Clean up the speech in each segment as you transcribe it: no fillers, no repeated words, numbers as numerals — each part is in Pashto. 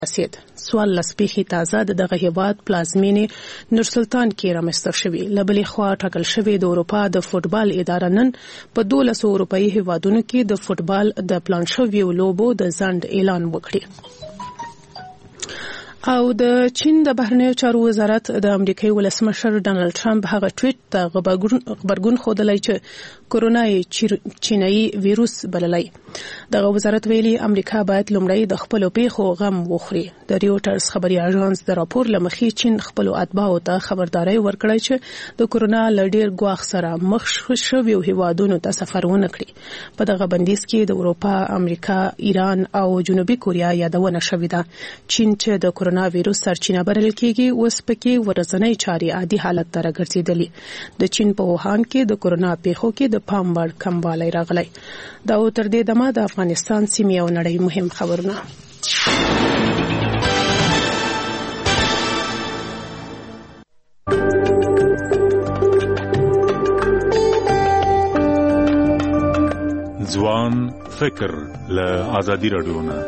اسید سوال لسپیخي تازه دغه هیواد پلازمینې نورسلطان کې رامنځته شوی لبلې خوا ټاکل شوی د اروپا د فوټبال اداره نن په 12 اروپایي هیوادونو کې د فوټبال د پلان شویو لوبو د ځنډ اعلان وکړي. او د چین د بهرنیو چارو وزارت د امریکای ولسمشر ډانلډ ټرمپ هغه ټویټ ته خبرګون ښودلی چې کورونا چینایي ویروس بللی. دغه وزارت ویلي امریکا باید لومړی د خپلو پیښو غم وخوري. د ریوټرز خبري اژانس د راپور له مخې چین خپلو اتباعو ته خبرداری ورکړی چې د کورونا له ډېر ګواښ سره مخ شویو هیوادونو ته سفر ونه کړي. په دغه بندیز کې د اروپا، امریکا، ایران او جنوبي کوریا یادونه شوې ده. چین چې د کورونا ویروس سرچینه بلل کېږي اوس پکې ورځنی چارې عادي حالت ته راګرځېدلي. د چین په ووهان کې د کورونا پیښو کې د پام وړ کموالی راغلی. دا تر دې دمه د افغانستان سیمې او نړۍ مهم خبرونه. ځوان فکر له ازادي راډیو نه.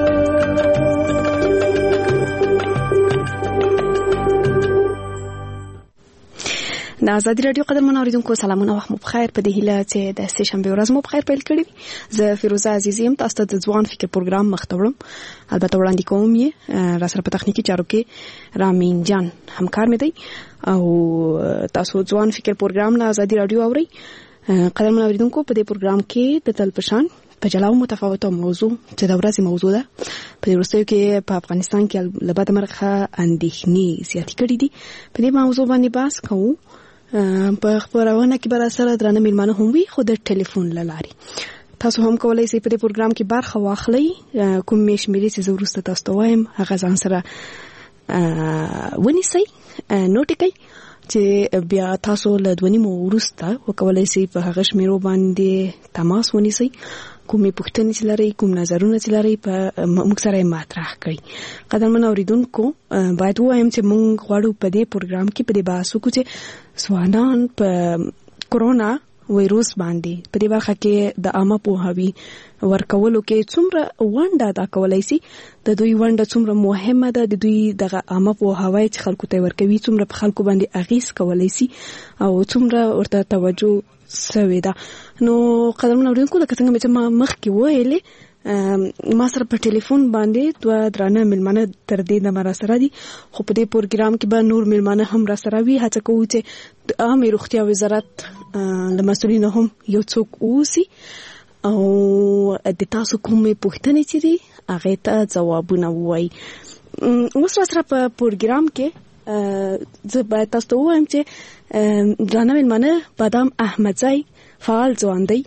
د ازادي راډیو قدرمن اوریدونکو سلامونه، وخت مو بخیر. په دې هیله چې د سه شنبه ورځ مو بخیر پیل کړی. زه فیروزه عزیزی یم، تاسو ته د ځوان فکر پروګرام مخ ته وړم. البته وړاندې کوم یې را سره په تخنیکی چارو کې رامین جان همکار مې دی او تاسو ځوان فکر پروګرام له ازادي راډیو اورئ. قدرمن اوریدونکو په دې پروګرام کې د تل پشان په جلا او متفاوته موضوع چې د ورځې موضوع ده په وروستیو کې په افغانستان کې لبد مرخه اندېښنې زیاتې کړې دي. په دې موضوع باندې بحث کوو. په خبرونه کې بر سره درنه میلمانه هم وي، خو د ټلیفون لاري تاسو هم کولای شئ په دې پروګرام کې برخه واخلئ. کوم شمیرې چې زه وروسته تاسو ته وایم هغه ځان سره ونیسئ، نوټ کړئ چې بیا تاسو له 2 نیمو وروسته وکولای شئ په هغه شمیرو باندې تماس ونیسئ. کومې پوښتنې چې لرئ، کوم نظرونه چې لرئ په موږ سره مطرح کړئ. قدرمن اوریدونکو باید وایم چې موږ غواړو په دې پروګرام کې په دې بحث وکړو چې ځوانان په کورونا وایروس باندې په دې برخه کې د عامه پوهاوي ورکولو کې څومره ونډه ادا کولای شي، د دوی ونډه څومره مهمه ده، د دوی دغه عامه پوهاوی چې خلکو ته ورکوي څومره په خلکو باندې اغیز کولای شي او څومره ورته توجه سوي ده. نو قدرمن اوریدونکو لکه څنګه چې ما مخکې ویلې ما سره په ټلیفون باندې 2 درانه میلمانه تر دې د مرا سره دي، خو په دې پروګرام کې به نور میلمانه هم را سره وي. هڅه کوو چې د عامه روغتیا وزارت د مسؤلینو هم یو څوک اوسي او د تاسو کومې پوښتنې چې دي هغه ته ځوابونه ووایي. اوس را سره په پروګرام کې زه باید تاسو ته ووایم چې درانه میلمانه بادام احمدزی فعال ځوان دی،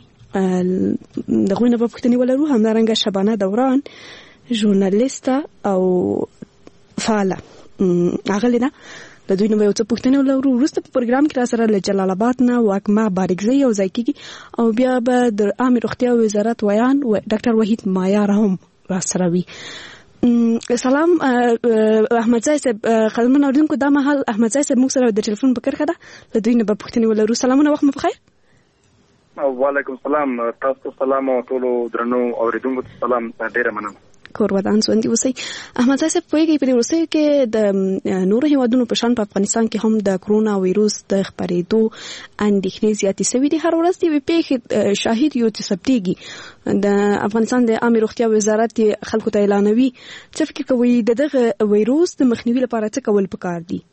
دغه نه په پښتني ولرو، همدارنګه شبانه دوران ژورنالیسټه او فعاله اغلی ده. د دوی نو یو څه پوښتنه ولرو. وروسته په پروګرام کې را سره له جلال آباد نه واکمه بارګزی یو ځای کېږي او بیا به د عامه روغتیا وزارت ویان ډاکټر وحید مایار هم را سره وي. سلام احمدزی صاحب. قدرمن اوریدونکو دا مهال احمدزی صاحب موږ سره د ټلیفون په کرښه ده، له دوی نه به پوښتنې ولرو. سلامونه، وخت مو بخیر. وعلیکم السلام. تاسو سلام او ټولو درنو اوریدونکو ته سلام. ډیره مننه. کور ودان ژوندي اوسئ. احمدزی صاحب پوهیږئ په دې وروستیو کې د نورو هیوادونو په شان په افغانستان کې هم د کرونا وایروس د خپرېدو اندېښنې زیاتې شوې دي. هر ورځ یوې پیښې شاهد یو چې ثبتېږي. د افغانستان د عامه روغتیا وزارت خلکو ته اعلانوي. څه فکر کوئ د دغه وایروس د مخنیوي لپاره څه کول پکار دي؟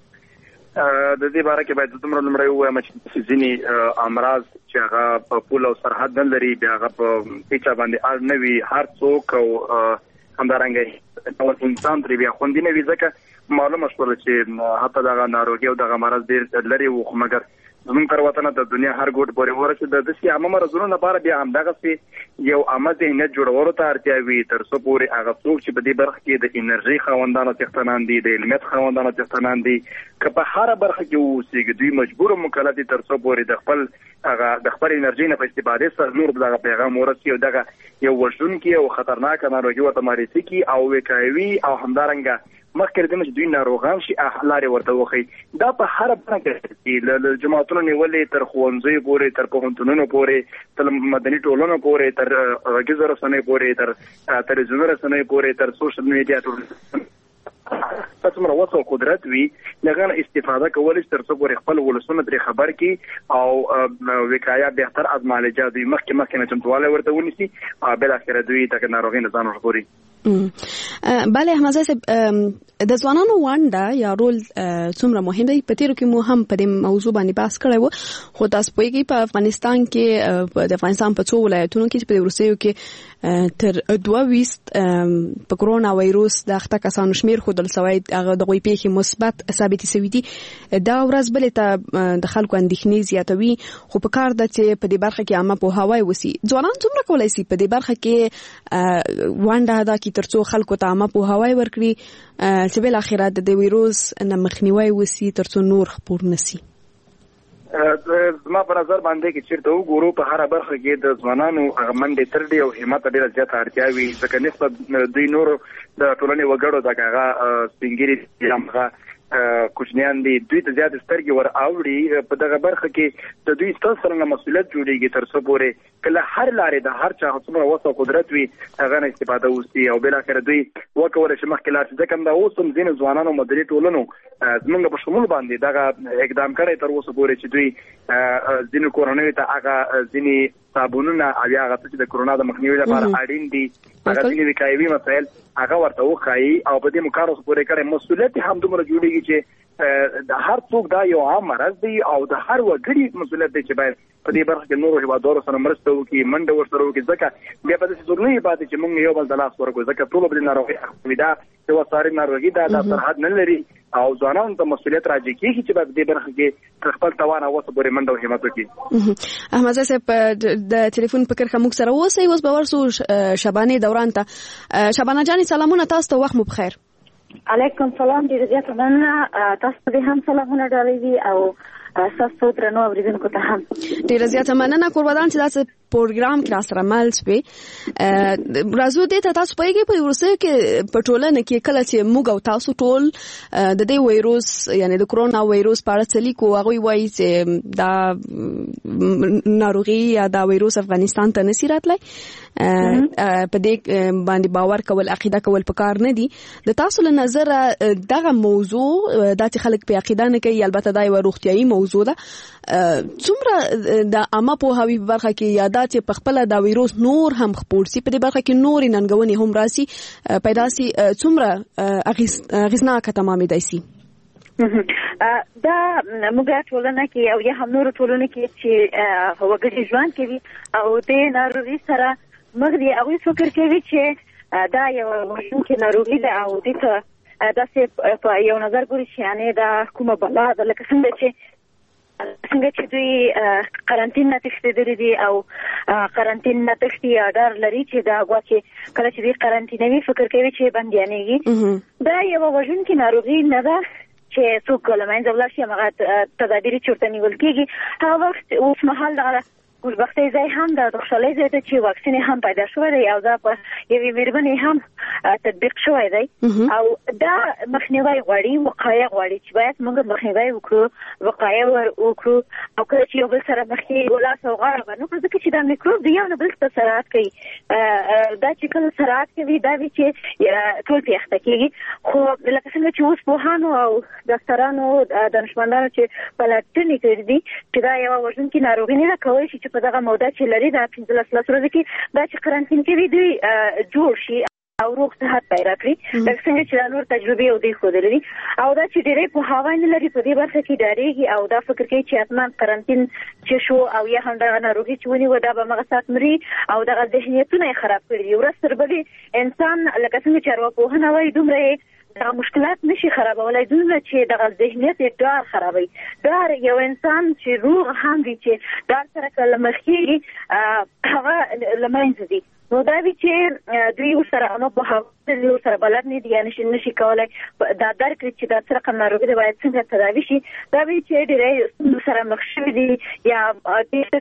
د دې باره کې باید دومره لومړی ووایم چې ځینې امراض چې هغه په پول او سرحد نه لري، بیا هغه په هیچا باندې اړ نه وي، هر څوک او همدارنګه انسان ترې بیا خوندي نه وي، ځکه معلومه شوله چې حتی دغه ناروغي او دغه مرض ډېر لرې وو، خو مګر زموږ تر وطنه د دنیا هر ګوټ پورې ورسېد. د داسې عامه مرضونو لپاره بیا همدغسې یو عامه ذهنیت جوړولو ته اړتیا وي، تر څو پورې هغه څوک چې په دې برخه کې د انرژۍ خاوندانو څښتنان دي، د علمیت خاوندانو څښتنان دي، که په هره برخه کې واوسېږي، دوی مجبور او مکلف دي تر څو پورې د خپل انرژۍ نه په استفادې سره نور دغه پیغام ورسوي او دغه یو وژونکي او خطرناکه ناروغي ورته معرفي کړي او وقایوي او همدارنګه مخکې د دوی ناروغان شي لارې ورته وخی. دا په هر بڼه کې له جماعتونو نیولې تر ښوونځیو پورې تر پوهنتونونو پورې تر مدني ټولنو پورې تر غږیزو رسنیو پورې تر تلویزیوني رسنیو پورې تر سوشل میډیا ټول څومره وسو قدرت وي لغه استفاده کول تر څو پورې خپل ولسونه تر خبر کی او وقایه بهتر از معالجه دوی مخکې نه چمتواله ورته ونیسي بل اخر دوی تک ناروغي نه ځان ورغوري. بله احمد صاحب د ځوانانو ونډه یا رول څومره مهم دی؟ په تیرو کې مو هم په دې موضوع باندې بحث کړی و خو تاسو پوهیږئ په افغانستان کې د افغانستان په څو ولایتونو کې په وروستیو کې تر 22 په کرونا وایروس د اخته کسانو شمیر خودل سوی هغه د غوي پیښې مثبت ثابت شوی دي. دا ورځ بل ته د خلکو اندېښنې زیاتوي خو په کار ده چې په دې برخه کې عامه پوهاوی وسی. ځوانان څومره کولای شي په دې برخه کې ونډه ادا کړي ترڅو خلکو ته عامه پوهاوی ورکړي چې بل اخرات د وایروس نه مخنیوي وسی ترڅو نور خپور نسی؟ زما په نظر باندې کې چیرته وګورو په هر برخه کې د ځوانانو منډې تر دې او همت ډیره زیاته اړتیا وي ځکه نسبت دوی نور د ټولنې وګړو دغه سپینګری همغه کوچنیان دي دوی ته زیات سترګې ور اوړي په دغه برخه کې د دوی ستاسو سره مسؤلیت جوړیږي تر څو پورې کله هر لارې د هر چا څومره وسو قدرت وي هغه نه استفاده وسی او بل اخر دوی وکول شي مخکې لار چې کوم دا اوسم دین ځوانانو مدري ټولنو زمونږ په شمول باندې دغه اقدام کړی تر اوسه پورې چې دوی ځینو کورونو ته هغه ځینی صابونونه او هغه چې د کرونا د مخنیوي لپاره اړین دي هغه ځینی وکایوي مسایل هغه ورته وخایي او په دې مکارو پورې کړي مسؤلیت هم دومره جوړیږي چې د هر څوک دا یو عام مرض دی او د هر وګړي مسؤلیت دی چې باید په دې برخه کې نور هیوادونو سره مرسته وکړي منډه ورسره وکړي ځکه بیا په دې ضروري پاتې چې موږ یو بل د لاس ورکړو ځکه ټول په ناروغي اخویدا یو ساري ناروغي دا د سرحد نه لري او ځوانانو ته مسؤلیت راځي کیږي چې په دې برخه کې خپل توان او وسه پورې منډه او همت وکړي. احمد صاحب د ټلیفون په کرخه موږ سره اوسئ اوس به ورسو شبانه دوران ته. شبانه جان سلامونه تاسو ته وخت مو بخیر. علیکم سلام ډیر زیات مننه تاسو ته هم سلامونه ډالې او تاسو درنو اوریدونکو ته هم ډیر زیات مننه قربان چې تاسو پروګرام کې سره مل شوي. راځو دې ته تاسو پوهیږئ په ورسره کې په ټولنه کې کله چې موږ او تاسو ټول د دې وایروس یعنی د کرونا وایروس په اړه څه لیکو هغه وایي چې دا ناروغي یا دا وایروس افغانستان ته نشي راتلی په دې باندې باور کول عقیده کول پکار نه دي. د تاسو له نظر دغه موضوع د خلک په عقیده نه کوي البته دا یو روغتيایي موضوع ده څومره د عامه پوهاوی په برخه کې یا دا چې په خپل دا وایروس نور هم خپور سي په دې برخه کې نور ننګونې هم راسي پیدا سي څومره اغیزناک تمامې دي سي؟ دا موږ ټولنه کې او یا هم نور ټولنه کې چې وګړي ژوند کوي او د ناروغي سره موږ دی هغه فکر کوي چې دا یو مشکل ناروغي ده او د دا څه په یو نظر ګوري چې یعنی دا کومه بلا ده لکه څنګه چې دوی قرنټین نه تښتېدلي دي او قرنټین نه تښتي یا ډار لري چې دا غواړي کله چې دوی قرنټینوي فکر کوي چې بنديانېږي دا یو وژونکې ناروغي نه ده چې څوک له منځه ولاړ شي هغه تدابیر چورته نیول کېږي هغه وخت اوس مهال دغه خوشبختي ځای هم د خوشحالۍ ځای ته چې واکسین هم پیدا شوی دی او دا په یوې مېرمنې هم تطبیق شوی دی او دا مخنیوي غواړي وقایه غواړي چې باید موږ مخنیوي وکړو وقایه وکړو او کله چې یو بل سره مخکې ولاس او غاړه باندې ځکه چې دا میکروب د یو نه بل ته سرعت کوي دا چې کله سرعت کوي دا وی چې ټول پیښته کېږي خو لکه څنګه چې اوس پوهانو او ډاکټرانو دانشمندانو چې پلټنې کړې دي چې دا یو وژونکې ناروغي نه ده کولی شي په دغه موده چې لري دا 15 ورځې کې دا چې قرنټین کوي دوی جوړ شي او روغ صحت پیدا کړي لکه څنګه چې دا نور تجربې او دوی ښودلې دي او دا چې ډېری پوهاوی نه لري په دې برخه کې ډارېږي او دا فکر کوي چې حتما قرنټین چې شو او یا هم دغه ناروغي چې ونیوه دا به همغه ساعت مري او دغه ذهنیتونه یې خراب کړي دي ورځ تر بلې انسان لکه څنګه چې ارواپوهنه وایي دومره دا مشکلات نشي خرابولای دومره چې دغه ذهنیت یې ډار خرابوي ډار یو انسان چې روغ هم وي چې ډار سره کله مخ کېږي هغه له منځه ځي نو دا وی چې دوی ورسره نو په هغه دوی ورسره بلد نه دي یعنی نشي کولای دا درک چې دا څه رقم ناروغي دی باید څنګه تداوي شي دا وی چې ډېر سره مخ شوي دي یا دې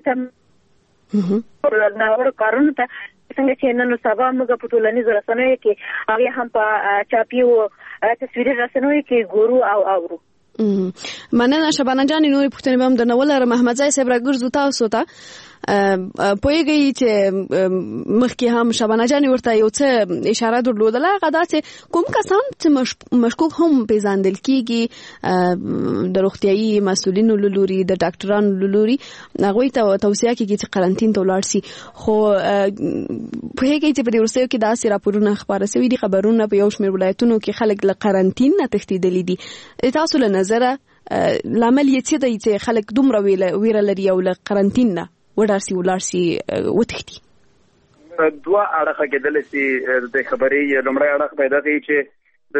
ته ناوړه کارونه ته څنګه چې نن سبا موږ په ټولنیزو رسنیو کې هغه هم په چاپیو تصویري رسنوي کې ګورو او اورو. مننه شبانه جان. نورې پوښتنې به هم درنه ولرم. احمد ځای صاحب راګرځو تاسو ته پوهیږئ چې مخکې هم شبانه جان ورته یو څه اشاره درلودله، هغه دا چې کوم کسان چې مشکوک هم پیژندل کیږي د روغتیايي مسؤلینو له لوري د ډاکټرانو له لوري هغوی ته توصیه کیږي چې قرنطین ته ولاړ شي. خو پوهیږئ چې په دې وروستیو کې داسې راپورونه خپاره شوي دي، خبرونه په یو شمېر ولایتونو کې خلک له قرنطین نه تښتېدلي دي. تاسو له نظره لامل یې څه دی چې خلک دومره ویره لري او له قرنطین نه ولاړ شي وتښتي؟ دوه اړخه کېدلی شي د خبرې. لومړی اړخ پیدا کوي چې د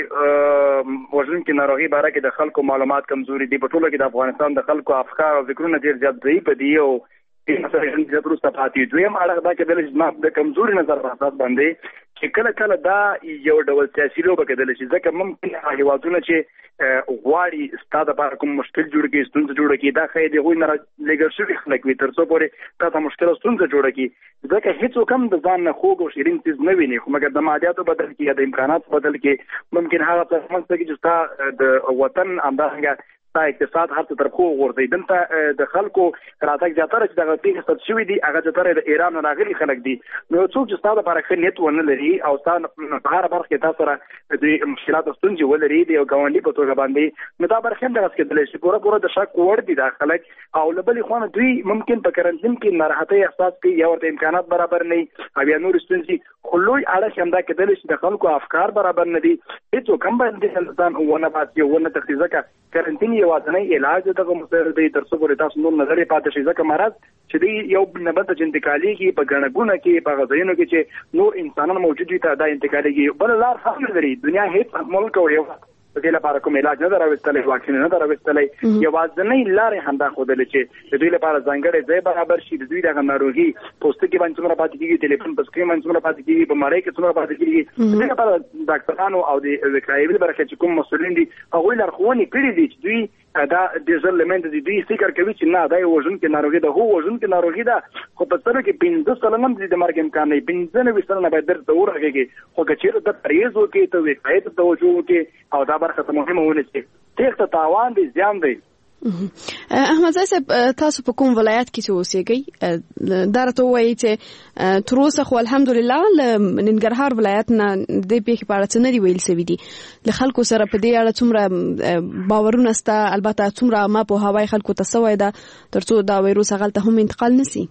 دې وژونکي ناروغي باره کې د خلکو معلومات کمزوري دي. په ټوله کې د افغانستان د خلکو افکار او فکرونه ډېر زیات ضعیف دي او زیات وروسته پاتې. دویم اړخ دا کېدلی شي د کمزوري نظر په اساس باندې چې کله کله دا یو ډول سیاسي لوبه کېدلی شي، ځکه ممکن هېوادونه چې غواړي ستا دپاره کوم مشکل جوړ کړي، ستونزه جوړه کړي، دا ښایي د هغوی نه لېږل شوي خلک وي تر څو پورې تا ته مشکله ستونزه جوړه کړي. ځکه هېڅوک هم د ځان نه خوږ او شیرین څیز نه ویني، خو مګر د مادیاتو بدل کې یا د امکاناتو بدل کې ممکن هغه څه رامنځته کړي چې ستا د وطن همدارنګه اقتصاد هر څه تر خو ورځي. دلته د خلکو راتګ زیاتره چې دغه پیښې ثبت شوي دي هغه زیاتره د ایران راغلي خلک دي. نو څوک چې ستا لپاره ښه نیت ونه لري او ستا په هره برخه کې تاسو سره د مشکلاتو ستونزې ولري د یو ګاونډي په توګه باندې، نو دا برخه هم دغسې کېدلی شي پوره د شک وړ دي دا خلک. او له بلې خوا نه دوی ممکن په کرنټین کې ناراحتۍ احساس کوي یا ورته امکانات برابر نه وي او یا نورې ستونزې. خو لوی اړخ همدا کېدلی شي د خلکو افکار برابر نه دي. هېڅوک هم باید دې ځان ونه باسي او ونه تښتي، ځکه کرنټین یوازینی علاج دغه مسایل دی تر څو پورې تاسو نور نظر پاتې شي. ځکه مرض چې دی یو نه بل ته انتقالېږي په ګڼه ګوڼه کې، په غذایونو کې چې نور انسانان موجود وي ته دا انتقالېږي. بله لار هم نه لري. دنیا هېڅ ملک او هېواد په دې لپاره کوم علاج نه ده راوستلی، واکسین نه ده راوستلی. یوازینۍ لارې همدا ښودلې چې د دوی لپاره ځانګړی ځای برابر شي، د دوی دغه ناروغي پوستکي باندې څومره پاتې کېږي، ټلیفون په سکرین باندې څومره پاتې کېږي، په مړۍ کې څومره پاتې کېږي. د دې لپاره ډاکټرانو او د وقایوي برخې چې کوم مسؤلین دي هغوی لارښوونې کړي دي چې دوی دا د ژر لمنځه دي. دوی فکر کوي چې نه دا یو وژونکې ناروغي ده. هو وژونکې ناروغي ده، خو په سلو کې 15 سلنه هم د مرګ امکان نه وي. 95 سلنه باید درته ورغېږي. خو که چېرته ته پرهیز وکړې، ته وقایې ته توجه وکړې او دا برخه ته مهمه ونیسې، تېښته تاوان دی، زیان دی. احمد صاحب تاسو په کوم ولایت کې اوسېږئ؟ دا راته ووایئ چې تر اوسه خو الحمدلله له ننګرهار ولایت نه دې پیښې په اړه څه نه دي ویل سوي دي. له خلکو سره په دې اړه څومره باورونه سته؟ البته څومره ما پوهاوی خلکو ته سوی ده تر څو دا ویروس هغلته هم انتقال نسي؟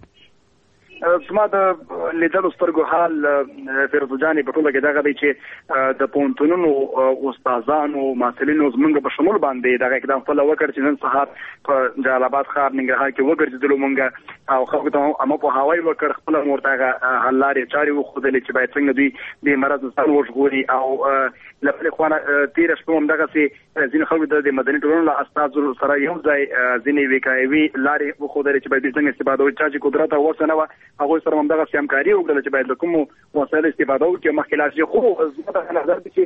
زما د لیدلو سترګو حال فیروزه جانې په ټوله کې دغه دی چې د پوهنتونونو استادانو محصلینو زموږ په شمول باندې دغه اقدام خپله وکړ چې نن سهار په جلال آباد ښار ننګرهار کې وګرځېدلو موږ او خلکو ته هم پوهاوی وکړ، خپله هم ورته هغه حل لارې چارې وښودلې چې باید څنګه دوی دې مرض ځان وژغوري. او له بلې خوا نه تېره شپه هم دغسې ځینې خلکو ته د مدني ټولنو له استازو سره یو ځای ځینې وقایوي لارې وښودلې چې باید دوی څنګه استفاده وکړي. چا چې قدرت او وسه نه وه هغوی سره هم دغسې همکاري وکړله چې باید له کومو وسایلو استفاده وکړي مخکې لاړ شي. خو زما دغه نظر دی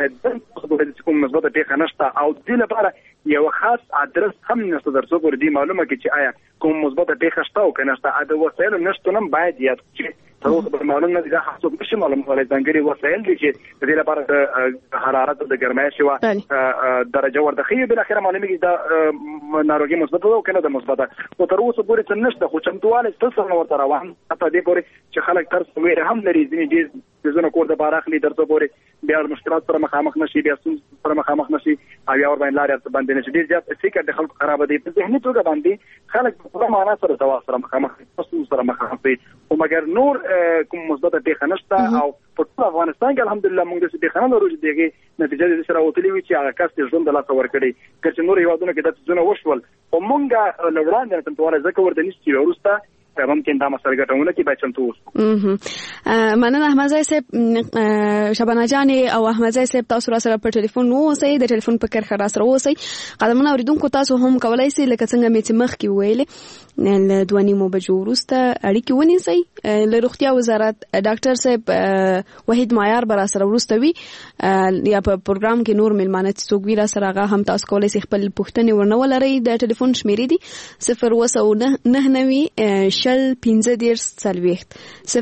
چې کوم مثبته پیښه نشته او دې لپاره یو خاص ادرس هم نشته تر څو پورې دې معلومه کړي چې آیا کوم مثبته پیښه شته او که نشته. د وسایلو نشتون هم باید یاد کړي. تر اوسه پورې معلوم نه دي، دا هڅوک نشي معلومولی. ځانګړي وسایل دي چې د دې لپاره د حرارت او د ګرمایش یوه درجه ورته ښیي. بالاخره معلومېږي دا ناروغي مثبته ده او که نه ده مثبته. خو تر اوسه پورې څه نشته، خو چمتووالی ستل سره ورته روان حتی دې پورې چې خلک ترس ویره هم لري. ځینې ډېر څیزونه کور د بار اخلي تر څو پورې بیا مشکلات سره مخامخ نشي، بیا ستونزو سره مخامخ نشي او بیا ورباندې لارې بندې نشي. ډېر زیات فکر د خلکو خرابه دی. په ذهني توګه باندې خلک په پوره معنا سره دوا سره مخامخ ستونزو سره مخامخ دي. خو مګر نور کوم مثبته پیښه نشته او په ټول افغانستان کې الحمدلله موږ داسې پیښه نه لرو چې د هغې نتیجه دې سره وتلې وي چې هغه کس دې ژوند د لاسه ورکړی. که چې نور هېوادونو کې دا څیزونه وشول خو موږ له وړاندې نه چمتووالی ځکه ورته نیسو چې وروسته ممکن دا مسله ګټونه کې باید چمتو اوسو. مننه احمد ځای صاحب. شبانه جانې او احمد ځای صاحب تاسو را سره په ټلیفون واوسئ، د ټلیفون په کرښه را سره واوسئ. قدمونه اورېدونکو تاسو هم کولی سئ لکه څنګه مې چې مخکې وویلې له 2.5 بجو وروسته اړیکې ونیسئ. له روغتیا وزارت ډاکټر صاحب وحید معیار به را سره وروسته وي یا په پروګرام کې نور میلمانه چې څوک وي را سره هغه هم تاسو کولی سئ خپل پوښتنې ورنه ولرئ. د ټلیفون شمیرې دي 02990 شل 15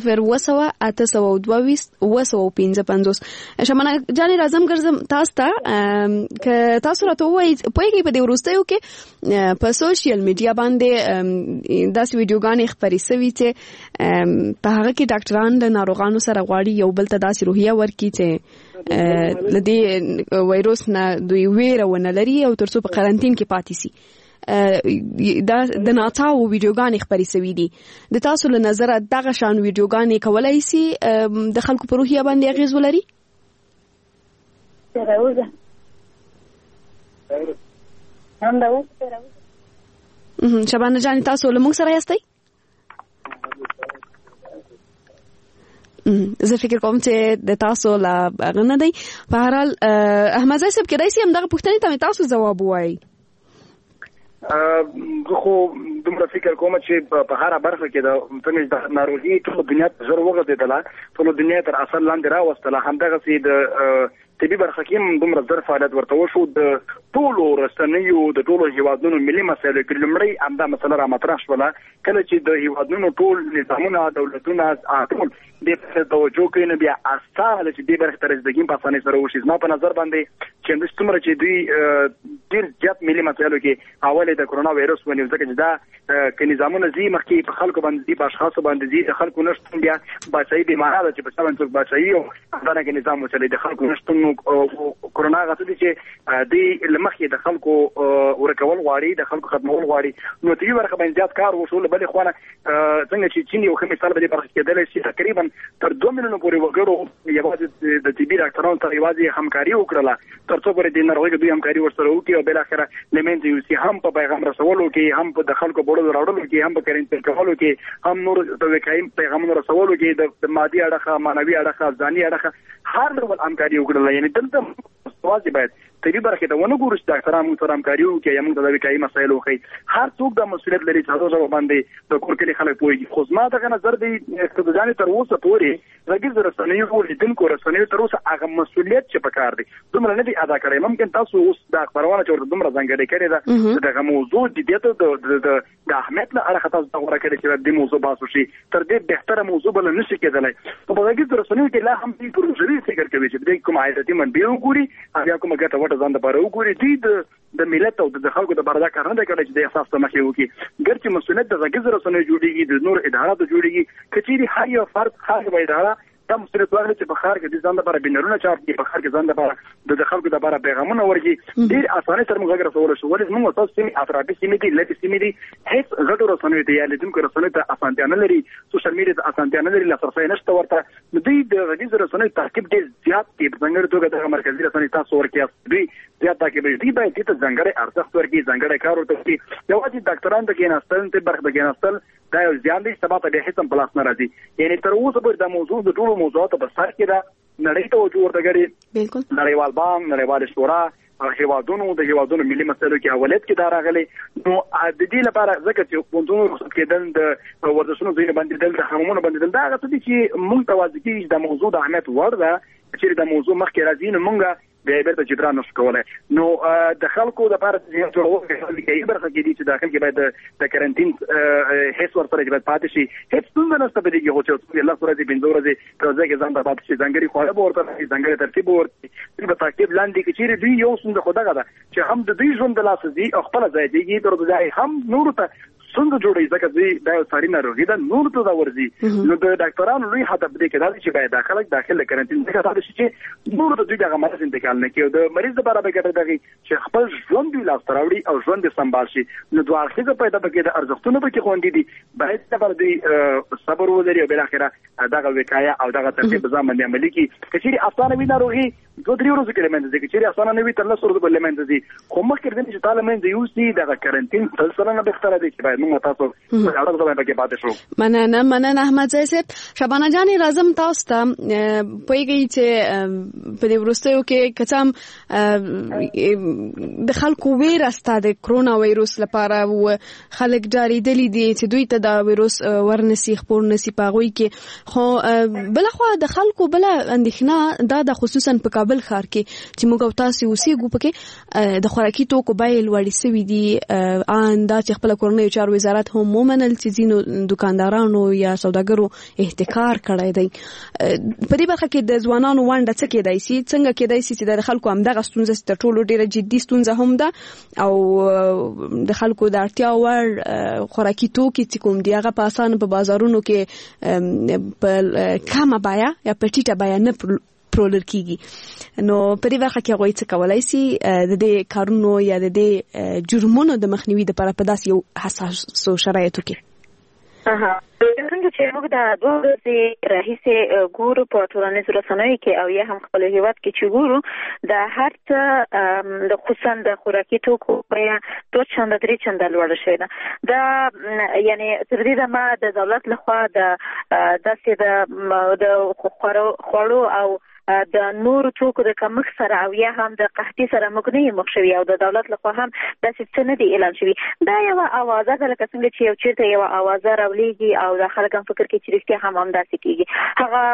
0 شمنه جاني راځم ګرځم تاسو ته ک تاسو راته وایي په دې ورستیو کې په سوشل میډیا باندې داس ویډیوګانې خبرې سوي چې په هغه کې ډاکټران د ناروغانو سره غواړي یو بل ته داسې روحیه ورکړي چې لدې وایروس نه دوی ویره ونه لري او ترڅو په قرنټین کې پاتې سي دا د ناتاو ویډیوګانې خبرې سوي دي د تاسو له نظره دغه شان ویډیوګانې کولای سي د خلکو په روحیه باندې اغیز ولري شبانه جان تاسو له موږ سره یاستئ زه فکر کوم چې د تاسو لا غنه دی په هر حال احمد زاهد صاحب کېدای شي همدغه پوښتنې ته تاسو ځواب ووایي زه خو دومره فکر کوم چې په هر برخه کې د ناروغي ټول دنیا ته زر وغځېدله ټول دنیا تر اثر لاندې راوستله همدغسې د طبي برخه کې هم دومره زر فعالیت ورته وشو د ټولو رسنیو د ټولو هیوادونو ملي مسایلو کې لومړی همدا مسله رامطرح شوله کله چې د هیوادونو ټول نظامونه دولتونه ټول دې ته توجه کوي نو بیا اسانه چې دې برخه ته رسیدګي په اسانۍ سره وشي زما په نظر باندې چې څومره چې دوی ډېر زیات ملي مسایلو کې اولې د کرونا وایرس ونیو ځکه چې دا که نظامونه زی مخکې په خلکو باندې دي په اشخاصو باندې دي د خلکو نشتون بیا بچایي بیماره ده چې په څه باندې بچایي او همدارنګه نظام وچلې د خلکو نشتون کرونا غته دي چې د لمخې د خلکو ورکول غواړي د خلکو ختمول غواړي نو طبي برخه باندې زیات کار وشول بلې خوانه څنګه چې چین یو خمس سال باندې برخه کېدل شي تقریبا تر 2 میلیون پورې وګړو یوازې د طبي ډاکټرانو سره یوازې همکاري وکړه ترڅو پورې د ناروغي دوی همکاري ورسره وکړي او بل اخره لمنځه یو سي هم په پیغام رسولو کې هم په د خلکو بوړو راوړلو کې هم په کرنټین کولو کې هم نور د وکایم پیغامونو رسولو کې د مادي اړخه مانوي اړخه ځاني اړخه هر ډول همکاري وکړه یعنی دلته واځي باید طبي برخه ته ونه ګورو چې ډاکټرانو سره همکاري وکړي یا موږ د وکایم مسایل وخی هر څوک د مسؤلیت لري چې هغه باندې د کور کې خلک پوهیږي خو زما دغه نظر دی چې ځانې تر اوسه پورې رګیز رسنیو او لیدونکو رسنیو تر اوسه هغه مسؤلیت چې پکار دی دومره نه دی ادا کړی ممکن تاسو اوس د خبرونه چې دومره ځانګړی کړی دا دغه موضوع د دې د اهمیت له اړخه تاسو غوړه کړی چې د موضوع باسو شي تر دې بهتره موضوع بل نه شي کېدلی په رګیز رسنیو کې لا هم دې پروژې فکر کوي چې دې کوم عادتي منبع وګوري هغه کومه ګټه وټه ځان د باره وګوري دې د ملت او د خلکو د بردا کار نه کوي چې د احساس ته مخې وکړي ګرچې مسؤلیت د رګیز رسنیو جوړیږي د نور ادارات جوړیږي کچېری هر یو فرد خاص وای اداره دا مسؤلیت واخلي چې په خار کې د ځان لپاره بنرونه چاپ کړي په خار کې ځان لپاره د خلکو لپاره پیغامونه ورکړي ډېر اسانه سره موږ رسول شو ولې موږ تاسو سیمه اطرافي سیمه دي لکه سیمه دي هیڅ غټو رسنیو ته یا لیدونکو رسنیو ته اسانتیا نه لري سوشل میډیا ته اسانتیا نه لري لاسرسي نشته ورته نو دوی د غږیز رسنیو تعقیب ډېر زیات دي په څنګه توګه د مرکزي رسنیو تاسو ورکړي دوی زیات تعقیب دي باید ته ځنګړې ارزښت ورکړي ځنګړې کار ورته یوازې ډاکټران د کېناستل ته برخه د کېناستل دا یو ځان دي سبا ته به هیڅ هم پلاس نه راځي یعنی تر اوسه پورې دا موضوع د ټولو موضوعاتو په سر کې دا نړۍ ته وجود ورته غړي بالکل نړیوال بانک نړیوال شورا هیوادونو د هیوادونو ملي مسایلو کې اولت کې دا راغلي نو د دې لپاره ځکه چې پوندونو رخصت کېدل د ورزشونو ځای باندې دل د حمامونو باندې دل دا غته چې مونږ توازن کې د موضوع د اهمیت وړ ده چې د موضوع مخکې راځي نو مونږ به بیرته جبران نشو کولای نو د خلکو د لپاره چې جوړول کې برخه کې دي چې داخل کې باید د کرنټین هیڅ ورته باید پاتې شي هیڅ څنګه نشته به دي چې الله سره دې بنځور دې ترځه کې ځان د پاتې شي ځنګړي خو به ورته ځنګړي ترتیب ورته په تعقیب لاندې کې چې دوی یو څنګه خدای غدا چې هم د دوی ژوند د لاس دي خپل ځای دی تر ځای هم نور ته څنګه جوړي ځکه دوی دا ساري ناروغي ده نور ته دا ورزي نو د ډاکټرانو لوی هدف دی کې دا چې باید داخله کرنټین څخه تاسو چې نور ته دوی دغه مرز انتقال نه کوي د مریض لپاره به ګټه دی چې خپل ژوند دی لاس تراوړي او ژوند سمبال شي نو دوه اړخیزه پیدا بګي د ارزښتونو به کې خوندې دي باید لپاره دوی صبر ولري او بل اخره دغه وکایا او دغه ترتیب ځان باندې عملي کی کچېری اسانه وی ناروغي 2-3 ورځې کې لمنځه دي کچېری اسانه نه وي تر 9 ورځې لمنځه دي خو مخکې دې چې تعالی مې یو سي دغه کرنټین تلسره نه بهتره دي چې باید موږ تاسو مننه احمد زاهد صاحب شبانه جانې راځم تاسو ته پوهیږئ چې په دې وروستیو کې کڅام د خلکو ویره ستا د کرونا وایروس لپاره خلک ډارېدلي دي چې دوی ته دا وایروس ورنسي خپور نسي پاغوي کې خو بلخوا د خلکو بل اندېښنه دا د خصوصا په کابل ښار کې چې موږ او تاسو اوسېږو پکې د خوراکي توکو بیې لوړې شوې دي ان دا چې خپل کورنۍ چارو وزارت هم ومنل چې ځینو دکاندارانو یا سوداګرو احتکار کړی دی په دې برخه کې د ځوانانو ونډه څه کېدای شي څنګه کېدای شي چې د خلکو همدغه ستونزه تر ټولو ډیره جدي ستونزه هم ده او د خلکو د اړتیا وړ خوراکي توکي چې کوم دی هغه په اسانه په بازارونو کې په کمه بیه یا په ټیټه بیه نه پرولر کیږي نو په دې برخه کې غوښتل څه کولای شي د دې کارونو یا د دې جرمونو د مخنیوي لپاره په داسې یو حساس شرایطو کې څنګه چې موږ د دوه ورځې راهیسې ګورو په ټولنیزو رسنیو کې او یا هم خپل هیواد کې چې ګورو د هر څه د خصوصا د خوراکي توکو بیه 2 چنده 3 چنده لوړه شوې ده دا یعنی تر دې دمه د دولت لخوا د داسې د خوړو او د نور توکو د کمښت سره او یا هم د قحطۍ سره موږ نه مخ شوي او د دولت لخوا هم داسې څه نه دي اعلان شوي دا یو اوازه ده لکه څنګه چې یو چیرته یو اوازه راولېږي او د خلک هم فکر کوي چې رښتیا هم همداسې کېږي هغه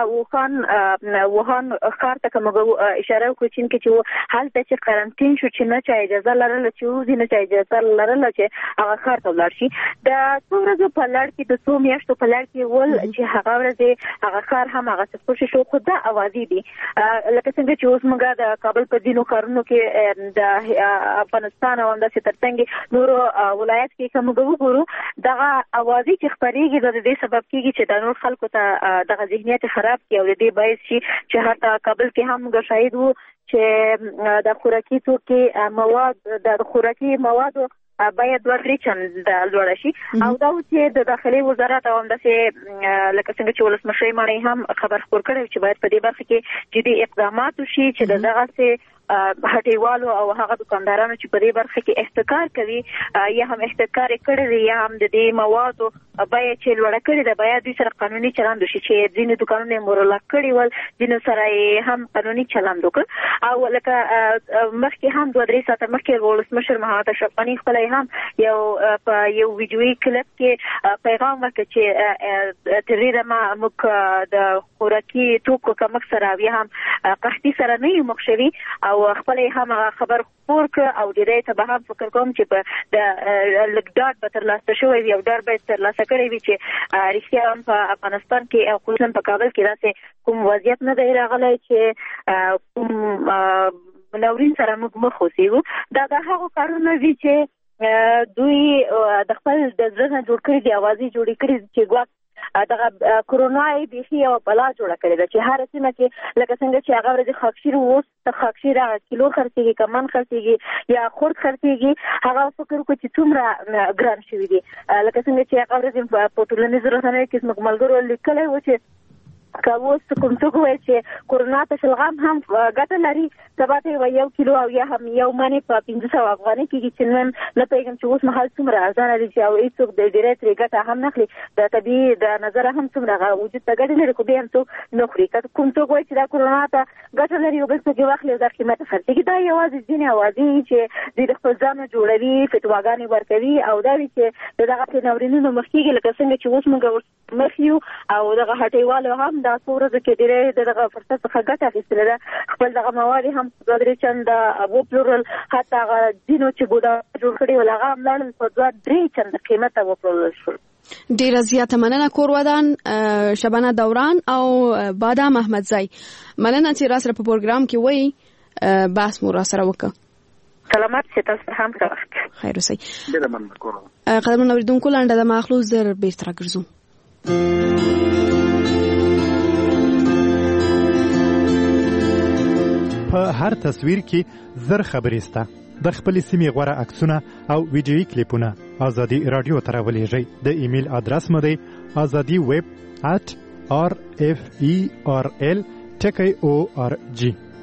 ووهان ښار ته که موږ اشاره وکړو چین کې چې هلته چې قرنطین شو چې نه چا اجازه لرله چې وځي نه چا اجازه لرله چې هغه ښار ته ولاړ شي د څو ورځو په لړ کې د څو میاشتو په لړ کې ول چې هغه ورځې هغه ښار هم هغه څه خوشي شو خو دا اوازې دي لکه څنګه چې اوس موږ د کابل په دینو کارونو کې د افغانستان او همداسې ترڅنګ نورو ولایت کې کوم وګورو دغه اوازې چې خپرېږي د دې سبب کېږي چې د نور خلکو ته دغه ذهنیت خراب کړي او د دې باعث شي چې حتی کابل کې هم موږ شاهد وو چې د خوراکي توکي مواد د خوراکي موادو باید 2-3 چنده لوړه شي او دا چې د داخلي وزارت او همداسې لکه څنګه چې ولسمشر مړی هم خبر خپور کړی چې باید په دې برخه کې جدي اقدامات وشي چې دغه هټیوالو او هغه دکاندارانو چې په دې برخه کې احتکار کوي یا هم احتکار کړی دی یا هم د دې موادو بیه چې لوړه کړې ده باید دوی سره قانوني چلند وشي چې ځینې دکانونه یې مورله کړي ول ځینو سره یې هم قانوني چلند وکړ او لکه مخکې هم 2-3 ساعته مخکې ولسمشر محمد اشرف غني خپله هم په یو ویډیویي کلیپ کې پیغام ورکړ چې تر دې دمه موږ د خوراکي توکو کمښت سره یا هم قحطۍ سره نه یو مخ شوي او خپل هم خبر خپور کړ او ډیری ته به هم فکر کوم چې په د لګډاټ به ترلاسه شوی وي او ډار به ترلاسه کړی وي چې رښتیا هم په افغانستان کې او خصوصا په کابل کې داسې کوم وضعیت نه دی راغلی چې کوم ناورین سره موږ مخ اوسېږو دا د هغو کارونه وي چې دوی د خپل د زړه نه جوړ کړي دي اوازې جوړې کړي چې ګواک دغه کرونا یې بیخي یوه بلا جوړه کړې ده چې هره سیمه کې لکه څنګه چې هغه ورځې خاکشیر اوس خاکشیر هغه کیلو خرڅېږي که من خرڅېږي یا خرد خرڅېږي هغه فکر وکړو چې څومره ګران شوي دي لکه څنګه چې هغه ورځې په ټولنیزو رسنیو کې زموږ ملګرو لیکلی و چې که اوس کوم څوک وایي چې کرونا ته شلغم هم ګټه لري سبا ته یو کیلو او یا هم یو منې په 500 افغانۍ کېږي چې نن نه پوهېږم چې اوس مهال څومره ارزانه دي چې او هېڅوک د ډېری ترې ګټه هم نه اخلي د طبیعي د نظره هم څومره هغه وجود ته ګټې لري خو بیا هم څوک نه خوري که کوم څوک وایي چې دا کرونا ته ګټه لري او بل څوک یې واخلي او دا قیمته خرڅېږي دا یوازې ځینې اوازې چې دوی د خپل ځانه جوړوي فتواګانې ورکوي او دا وي چې د دغه ناورینونو مخ کېږي لکه څنګه چې اوس موږ مخ یو او دغه هټیوالو هم دا څو ورځو کې ډېری دغه فرصت څخه ګټه اخیستله ده خپل دغه مواد هم 2-3 چنده وپلورل حتی هغه ځینو چې بودا جوړ کړي ول هغه هم لاړل په 2-3 چنده قیمته وپلورل شول ډیره زیاته مننه کور ودان شبانه دوران او بادام احمدزی مننه چې را سره په پروګرام کې وای بحث مو را سره وکړه سلامات شئ تاسو هم ښه وخت خیر اوسئ ډیره مننه کوم قدرمن اوریدونکو لاندې د مخلوق زر بیرته راګرځو په هر تصویر کې زر خبرې سته د خپل سیمې غوړه عکسونه او ویډیویي کلیپونه ازادي رادیو ته راولېږئ د ایمیل ادرس مو دی azadi@referl.org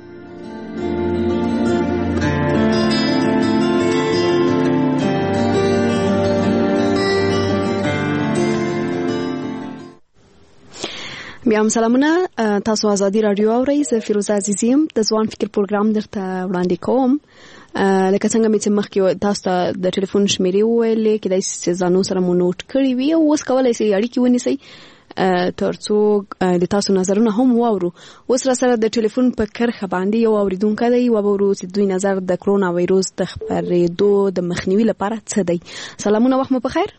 بیا هم سلامونه تاسو ازادي رادیو اورئ زه فیروزه عزیزیم د ځوان فکر پروګرام درته وړاندې کوم لکه څنګه مې چې مخکې تاسو ته د ټلیفون شمیرې وویلې کېدای شي چې ځانو سره مو نوټ کړي وي او اوس کولی شئ اړیکې ونیسئ ترڅو د تاسو نظرونه هم واورو. اوس را سره د ټلیفون په کرخه باندې یو اوریدونکو دی او ورو چې دوی نظر د کرونا وایروس د خپرېدو د مخنیوي لپاره څه دی. سلامونه، وخت مو په خیر.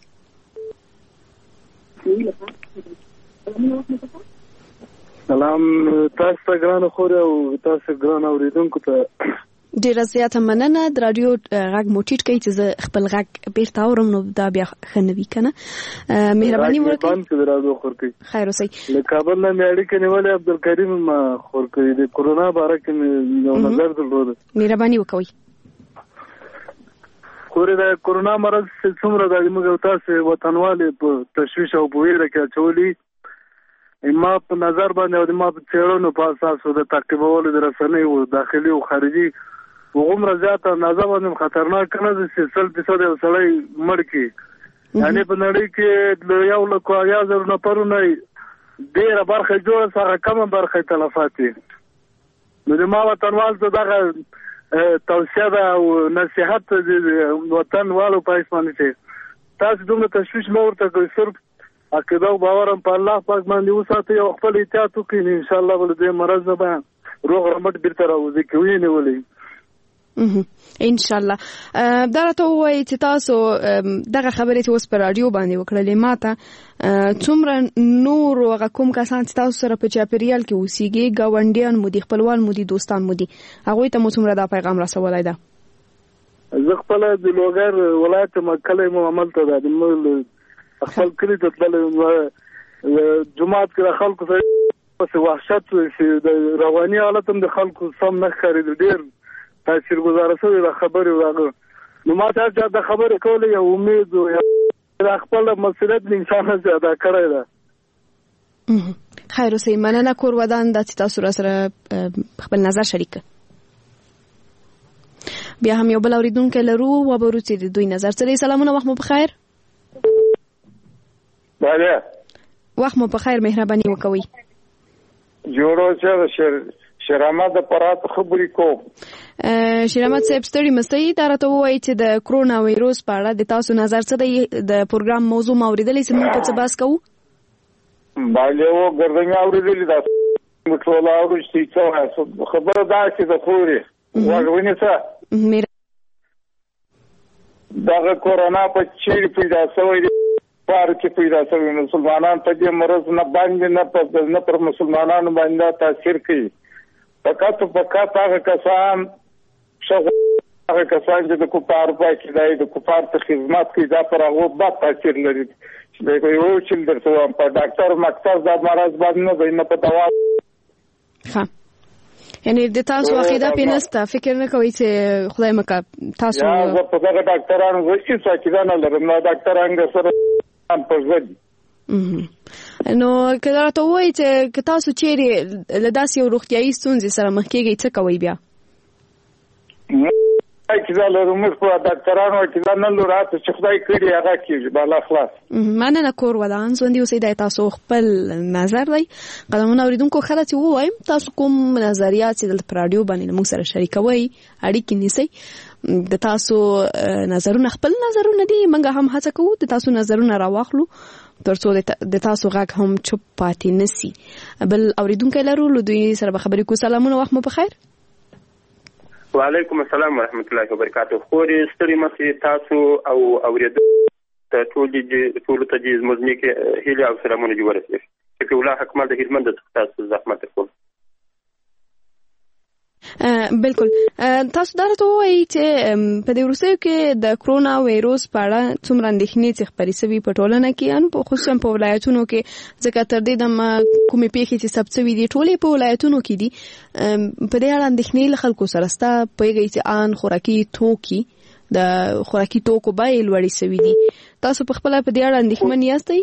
سلام، تاسو ته ګرانه خور او تاسو ګرانه اوریدونکو ته ډیره زیاته مننه. د رادیو غږ مو ټیټ کړئ چې خپل غږ بیرته اورم، نو دا بیا ښه نه وي کنه. مهرباني وکړئ. خیر اوسئ. له کابل نه مې اړیکه نیولې، عبدالکریم ما خور کوي د کرونا باره کې مې یو نظر درلود. مهرباني وکړئ. خورې د کرونا مرض څومره د موږ تاسو وطنوالې په تشویش او په ویره کې اچولي، ما په نظر باندې او ما په څېړنو په اساس د تعقیبولو د رسنیو داخلي او خارجي وغومره زیاته اندازه باندې خطرناک نه ده چې 100% یو سړی مړ کړي. یعنې په نړۍ کې د 1,000,000 نفرونه ډېره برخه جوړه څخه کمه برخه تلفات دي. نو د ما وطنوال ته دغه توصیه ده او نصیحت د وطنوالو په حیث باندې چې تاسو دومره تشویش مه ورته کوئ، صرف عقیده او باور هم په الله پاک باندې وساتئ او خپل احتیاط وکړئ. انشاءالله به له دې مرض نه به روغ رمټ بیرته راوځي که ویې نیولئ ان شاء الله. دا راته وایي چې تاسو دغه خبرې چې اوس په رادیو باندې وکړلې، ماته څومره نور هغه کوم کسان چې تاسو سره په چاپیریال کې اوسېږي، ګاونډیان مو دي، خپلوان مو دي، دوستان مو دي، هغوی ته مو څومره دا پیغام رسولی ده؟ زه خپله د لوګر ولایت کلی مو عملته ده، خپل کلي ته تللی، جومات کې د خلکو سره پسې وحشت چې د رواني حالت هم د خلکو سم نه ښکارېده، ډېر تاثیر گزاره شوی د خبرې راغله. نو ما ته چې د خبرې کولې یو امید او د خپل مسؤلیت د انسان ادا کړی ده. خیر اوسئ. مننه کور ودان دا چې تاسو را سره خپل نظر شریک. بیا هم یو بل اوریدونکی لرو و برو چې د دوی نظر څه دی. سلامونه، وخت مو په خیر. بله، وخت مو په خیر، مهرباني وکوئ. جوړو چې شرامت د پرات خبرې کوم. شرامت صاحب ستړي مستي، دا راته وایي چې د کرونا وایروس په اړه د تاسو نظر څه دی؟ د پروګرام موضوع ما اورېدلې چې موږ په څه بحث کوو. باندې و ګردنه اورېدلې دا ټول اورو چې څه خبره ده چې د خوري وګورئ څه دا کرونا په چیرې پیدا شوی دی، پار کې پیدا شوی. مسلمانان په دې مرض نه باندې نه پر مسلمانانو باندې تاثیر کوي. فقط هغه کسان هغه کسان چې د کفار په کې دی، د کفار ته خدمت کوي، دا پر هغه بد تاثیر لري. چې یو چې درته وایم په ډاکټر مقصد دا مرض باندې نه دی، نه په دوا. ښه، یعنې د تاسو عقیده پې نشته، فکر نه کوئ چې خدای مکه تاسو زه په دغه ډاکټرانو زه هېڅ عقیده نه لرم، نه ډاکټران سره په ضد. نو که راته ووایي چې که تاسو چیرې له داسې یو روغتیایي ستونزې سره مخ کېږئ څه کوئ بیا؟ عقیده لرو، موږ په ډاکټرانو عقیده نه لرو، هڅه چې خدای کړي هغه کېږي، بالا خلاص. مننه کور ودان، ژوندي اوسئ. دا تاسو خپل نظر دی. قدمونه اورېدونکو ښه ده چې ووایم تاسو کوم نظریات چې دلته په راډیو باندې موږ سره شریکوئ، اړیکې نیسئ. د تاسو نظرونه خپل نظرونه دي، موږ هم هڅه کوو د تاسو نظرونه راواخلو ترڅو د تاسو غږ هم چوپ پاتې نسی. بل اوریدونکو لرو، له دوی سره به خبرې کوو. سلامونه، وخت مو په خیر. وعلیکم السلام ورحمت الله وبرکاته. خورې ستړي مې تاسو او اوریدونکو ته ټول ته دې زموږ نیکې هیلې او سلامونه دې ورسېږي. شفیع الله حکمل د هلمند څخه تاسو زحمت کوم. بالکل. تاسو دا راته ووایئ چې په دې وروستیو کې د کرونا وایروس په اړه څومره اندېښنې چې خپرې شوي په ټولنه کې، خصوصا په ولایتونو کې، ځکه تر دې دمه کومې پیښې چې ثبت شوي دي ټولې په ولایتونو کې دي. په دې اړه اندېښنې له خلکو سره شته. پوهېږئ چې ان خوراکي توکي، د خوراکي توکو بیې لوړې شوي دي. تاسو په خپله په دې اړه اندېښمن یاستئ؟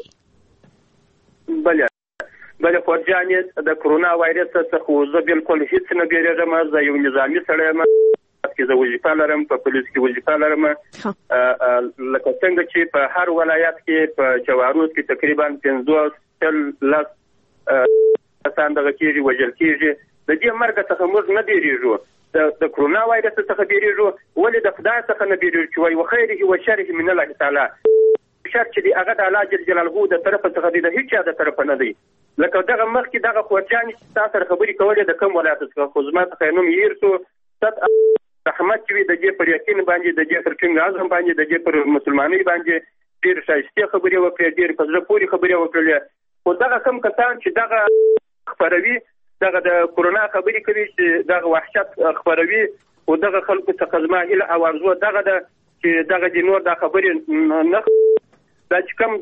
بله خورجانې د کرونا وایرس څخه زه بالکل هیڅ نه بیریږم. زه یو نظامي سړی یم، زه وظیفه لرم، په پولیس کې وظیفه لرم. لکه څنګه چې په هر ولایت کې په جواروز کې تقریبا 15 کسان دغه کېږي، وژل کېږي. د دې مرګ څخه موږ نه بیریږو، د کرونا وایرس څخه بیریږو. ولې د خدای څخه نه بیریږو چې وایي وخیره وشره من الله تعالی، شر چې دی هغه د الله جل جلاله د طرف څخه دی، د هیڅ د طرف نه دی. لکه دغه مخکې دغه خورجانې چې تاسو سره خبرې کولې د کوم ولایت څخه، خو زما څخه نوم هیر شو. رحمت چې وي د دې پر یقین باندې، د دې پر ټینګ عزم باندې، د دې پر مسلمانۍ باندې ډېر ښایستې خبرې وکړې، ډېر په زړه پورې خبرې وکړې. خو دغه کوم کسان چې دغه خپروي، دغه د کورونا خبرې کوي، چې دغه وحشت خپروي، او دغه خلکو څخه زما هیله او ارزو دغه ده چې دغه د نور د خبرې نه دا چې کوم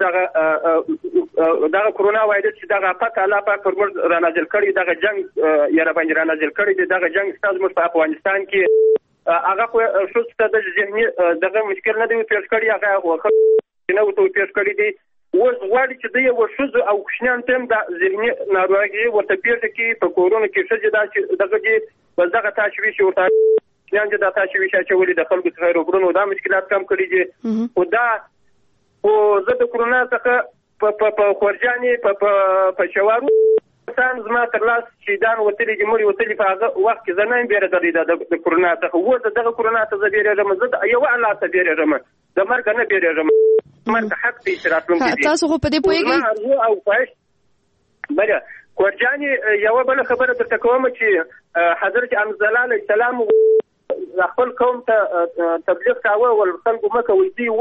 دغه کورونا وایرس چې دغه افت الله پاک پر موږ رانازل کړی، دغه جنگ یې را باندې رانازل کړی دی. دغه جنگ ستاسو موږ په افغانستان کې هغه خو ښځو ته د ذهني دغه مشکل نه دی پیښ کړی، هغه نه ورته پیښ کړی دی. اوس غواړي چې د یو ښځو او کوچنیانو ته هم د ذهني ناروغي ورته پیښه کړي. په کورونا کې ښځې دا چې دغه دي بس دغه تشویش ورته کوچنیان چې دا تشویش اچولي د خلکو څخه روبرونو دا مشکلات کم کړي دي. خو دا او زه د کورونا څخه په خورجانې په شوارو کسان زما تر لاس شهیدان وتلي دي، مړي وتلي په هغه وخت کې زه نه یم بیرېدلی د کورونا څخه. اوس دغه کورونا ته زه بیرېږم، زه د یوه الله ته بیرېږم، د مرګ نه بیرېږم. مرګ حق دی چې راتلونکی دی. تاسو خو په دې پوهېږئ او خواهش بله خورجانې یوه بله خبره درته کوم چې حضرت انزل علیه السلام خپل قوم ته تبلیغ کاوه، ول خلکو مه کوئ دوی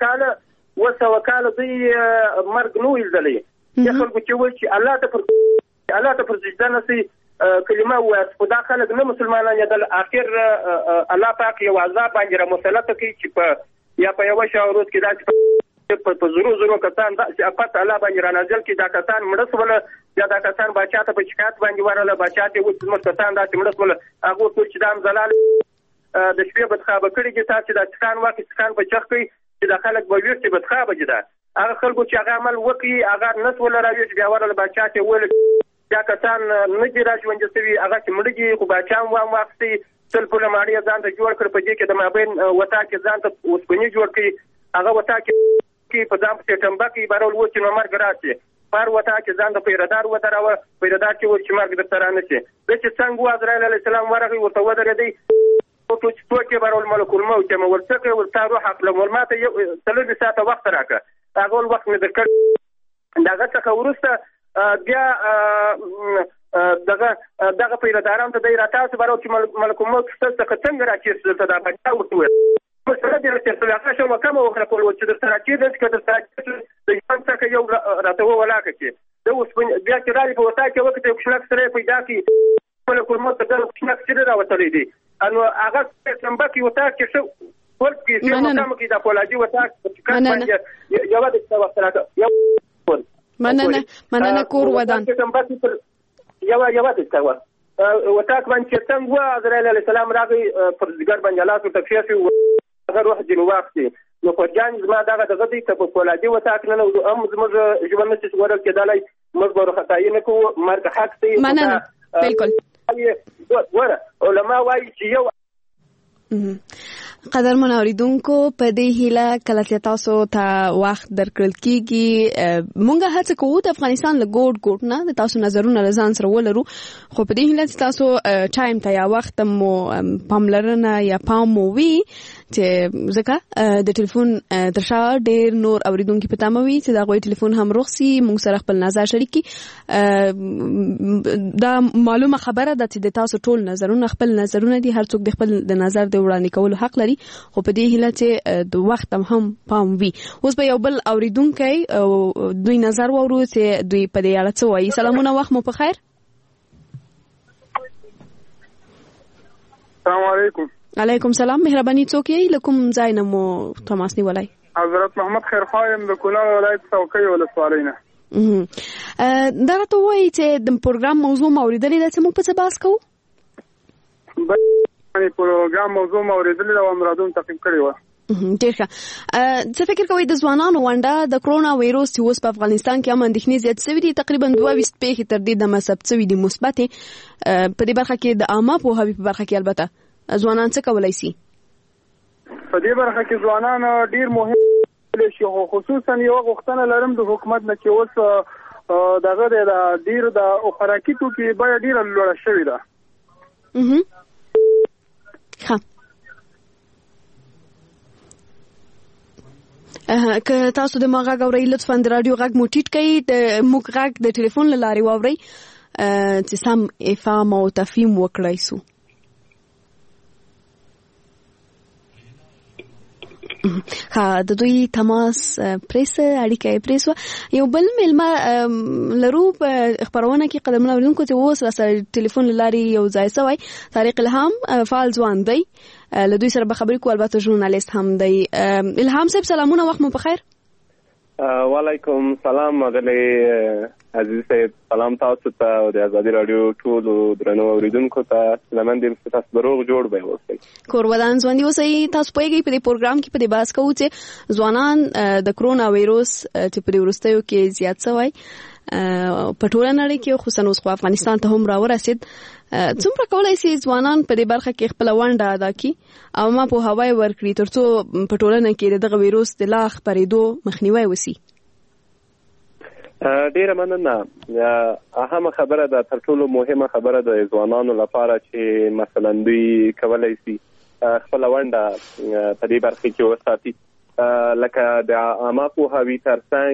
200 کاله دوی مرګ نه وو لیدلی. د خلکو چې وایي چې الله ته پر سجده نسي کلمه ووایاست، خو دا خلک نه مسلمانان یدل. اخر الله پاک یو عذاب باندې رامسلط کړي چې یا په یوه شاوروز کې داسې په زرو کسان داسې افت الله باندې رانازل کړي. دا کسان مړه شول، یا دا کسان باچا ته په شکایت باندې ورغله، باچا ته اوس زموږ کسان داسې مړه شول. هغه ورته چې دا مزلال د شپې بدخوابه کړي دي، تاسې دا څښان واخلئ، څښان په چخ کوي چې د خلک به ویښ چې بدخوابه دي. دا هغه خلکو چې هغه عمل وکړي هغه نه سوله راویښ، بیا ورله باچا ته وویل دا کسان نه دي را ژوندي شوي، هغه چې مړه دي خو باچا هم وام واخیستئ، 100 پوله ماڼۍ یې ځان ته جوړ کړ، په دې کې د مابین وطاق یې ځان ته اوسپنې جوړ کړي، هغه وطاق کې په ځان پسې ټمبه کوي، بهرول اوس چې نو مرګ راشي. هر وطاق کې ځان ته پیردار ودراوه، پیردار چې اوس چې مرګ درته را نه شي. زه چې څنګه و عزراییل علیه السلام ورغی ورته ودرېدی، څوک یې برول ملک الموت یم، ول څه کوې، ول ستا روح اخلم، ول ما ته 4 ساعته وخت راکړه. هغه وخت مې درکړ. د هغه څخه وروسته بیا دغه پیرداران ته دی را تاسو برو چې ملک الموت ستاسو څخه څنګه راچېرسي، دلته دا باچا ورته وویل مسله دې راچېرسي، هغه شومه کمه وکړه کول چې درته راچېرسي، که درته راچېرسي د ژوند څخه یو راته وولاکه چې د اوس بیا چې رالي په وطاق کې وکړه یو کوچنک سړی پیدا کړي، ملک الموت ته دغه کوچنک سړی راوتلی دی. نو هغه ټمبه کې وطاق کې ښه ټول کې مقام کې د فولادي وطاق چې کار باندې یوه د څه وخت راکړه مننه کور ودان یوه د څه وخت وطاق باندې چې څنګه و عزراییل علیه السلام راغی پر ځګر باندې لاس ورته کېښی، هغه روح ځینې واخیستې. نو خورجان زما دغه دغه دی که په فولادي وطاق نه نو هم زموږ ژوند نشي ژغورل کېدلی، موږ به وارخطایي نه کوو، مرګ حق دی. مننه بالکل. علما وایي چې یو قدرمن اوریدونکو په دې هیله کله چې تاسو ته وخت درکړل کیږي مونږه هڅه کوو د افغانستان له ګوټ نه د تاسو نظرونه ځان سره ولرو، خو په دې هیله چې تاسو ټایم ته یا وخت مو پاملرنه یا پام مو وي چې ځکه د ټلیفون تر شا ډېر نور اوریدونکو په تمه وي چې دا غوي ټلیفون هم رخصي مونږ سره خپل نظر شریکي. دا معلومه خبره ده چې د تاسو ټول نظرونه خپل نظرونه دي، هر څوک د خپل د نظر د وړاندې کولو حق لري، خو په دې هیله چې د وخت هم پام وي. اوس به یو بل اوریدونکو دوی نظر وورو چې دوی په دې اړه څه وایي. سلامونه، وخت مو په خیر. السلام علیکم. علیکم سلام. مهرباني څوک یې، له کوم ځای نه مو تماس نیولی؟ حضرت محمد خیرخوا یم د کونړ ولایت څوکۍ ولسوالۍ نه. دا راته وایي چې د پروګرام موضوع مو اورېدلې ده چې موږ په څه بحث کوو؟ پروګرام موضوع مو اورېدلې ده او امرادون تعقیب کړې وه. ډېر ښه. څه فکر کوئ د ځوانانو ونډه د کرونا وایروس چې اوس په افغانستان کې هم اندېښنې زیات شوي دي، تقریبا 22 پیښې تر دې دمه ثبت شوي دي مثبتې. په دې برخه کې د عامه پوهاوي په برخه کې البته ځوانان څه کولی شي؟ په دې برخه کې ځوانان ډېر مهم شي، خصوصا یو غوښتنه لرم د حکومت نه چې اوس دغه د ډېر د خوراکي توکي بیه ډېره لوړه شوې ده. که تاسو د ما غږ اورئ لطفا د رادیو غږ مو ټیټ کړئ، د موږ غږ د ټلیفون له لارې واورئ چې سم افهام او تفهیم وکړای سو. ها د دوی تماس پریس اړیکه پریس یو بل ملما لرو په خبرونه کې قدمونه ورونکو ته اوس سره ټلیفون لاري یو ځای سوی طارق الهام فعال ځوان دی له دوی سره به خبرې کو، البته ژورنالیست هم دی. الهام صاحب سلامونه، وخت مو بخیر. وعلیکم سلام غلی عزیز صاحب، سلام تاسو ته او د ازادي رادیو ټول درنو اوریدونکو ته. سلام دې تاسو دروغ جوړ به اوسئ، کور ودان ځوان دی اوسئ. تاسو پوهیږئ په دې پروګرام کې په دې بحث کوو چې ځوانان د کرونا وایروس چې په وروستیو کې زیات شوی په ټوله نړۍ کې، خصوصا اوس افغانستان ته هم راورسید. څومره کولای شي ځوانان په دې برخه کې خپل ونډه ادا کړي او ما په هوای ورکړي ترڅو په ټولنه کې دغه وایروس د لا خپرېدو مخنیوي وشي؟ ډیره مننه. اهمه خبره ده، تر ټولو مهمه خبره ده ځوانانو لپاره چې مثلا دوی کولای شي خپل ونډه په دې برخه کې وساتي. لکه د عامه پوهاوي ترڅنګ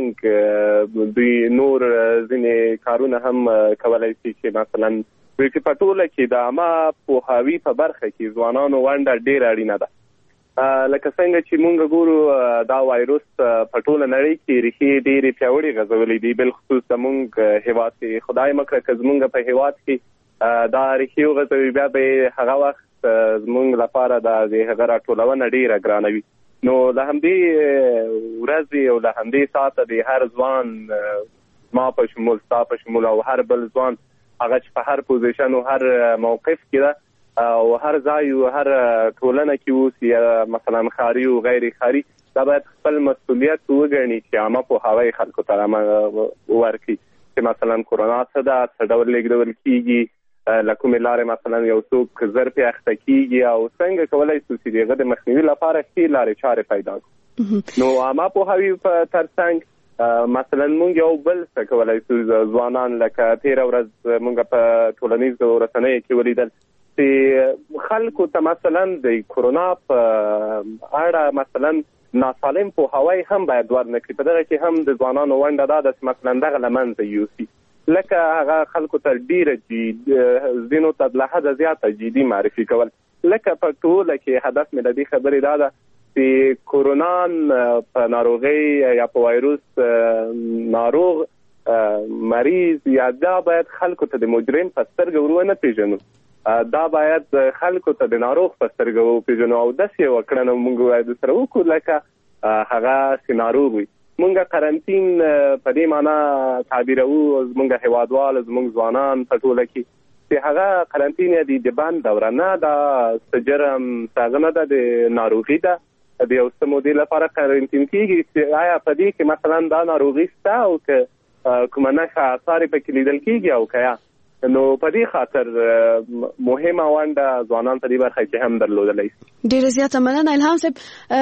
دوی نور ځینې کارونه هم کولای شي چې مثلا دوی په ټوله کې د عامه پوهاوي په برخه کې ځوانانو ونډه ډیره اړینه ده. لکه څنګه چې مونږ ګورو دا وایروس په ټوله نړۍ کې ریښې ډېرې پیاوړې غځولې دي، بالخصوص زمونږ هیواد کې. خدای مکړه که زمونږ په هیواد کې دا ریښې وغځوي، بیا به هغه وخت زمونږ لپاره د هغه راټولونه ډیره ګرانه وي. نو له همدې ورځې او له همدې ساعته د هر ځوان، ما په شمول ستا په شمول او هر بل ځوان، هغه چې په هر پوزیشن او هر موقف کې ده او هر ځای او هر ټولنه کې اوسي، مثلا ښاري او غیر ښاري، دا باید خپل مسؤلیت وګڼي چې عامه پوهاوی خلکو ته ورکړي چې مثلا کرونا څه ده، څه ډول لیږدول کېږي، له کومې لارې مثلا یو څوک زر پې اخته کېږي او څنګه کولی شو چې د هغه د مخنیوي لپاره ښې لارې چارې پیدا کړو. نو عامه پوهاوي په ترڅنګ مثلا مونږ یو بل څه کولی شو ځوانان، لکه تېره ورځ مونږ په ټولنیزو رسنیو کې ولیدل چې خلکو ته مثلا د کرونا په اړه مثلا ناسالم پوهاوی هم باید ورنکړي. په دغه کې هم د ځوانانو ونډه دا ده چې مثلا دغه له منځه یوسي، لکه هغه خلکو ته ډیره ځینو ته له حده زیاته جدي معرفي کول. لکه په ټوله کې هدف مې د دې خبرې دا ده چې کرونا په ناروغۍ یا په وایروس ناروغ مریض یا دا باید خلکو ته د مجرم په سترګه ورونه پیژنو، دا باید خلکو ته د ناروغ په سترګه وپیژنو او داسې یوه کړنه موږ باید سره وکړو لکه هغه چې ناروغ وي. مونږ قرنطین په دې معنا تعبیرو زمونږ هیوادوال، زمونږ ځوانان په ټوله کې چې هغه قرنطین دی د بند دوره نه ده، جرم څنګه نه ده، د ناروغي ده، د یو څه مودې لپاره قرنطین کېږي چې آیا په دې کې مثلا دا ناروغي شته او که کومه نښه آثار پکې لیدل کېږي او که یا نو په دې خاطر مهمه ونډه ځوانان په دې برخه کې هم درلودلی شي. ډیره زیاته مننه الهام صاحب.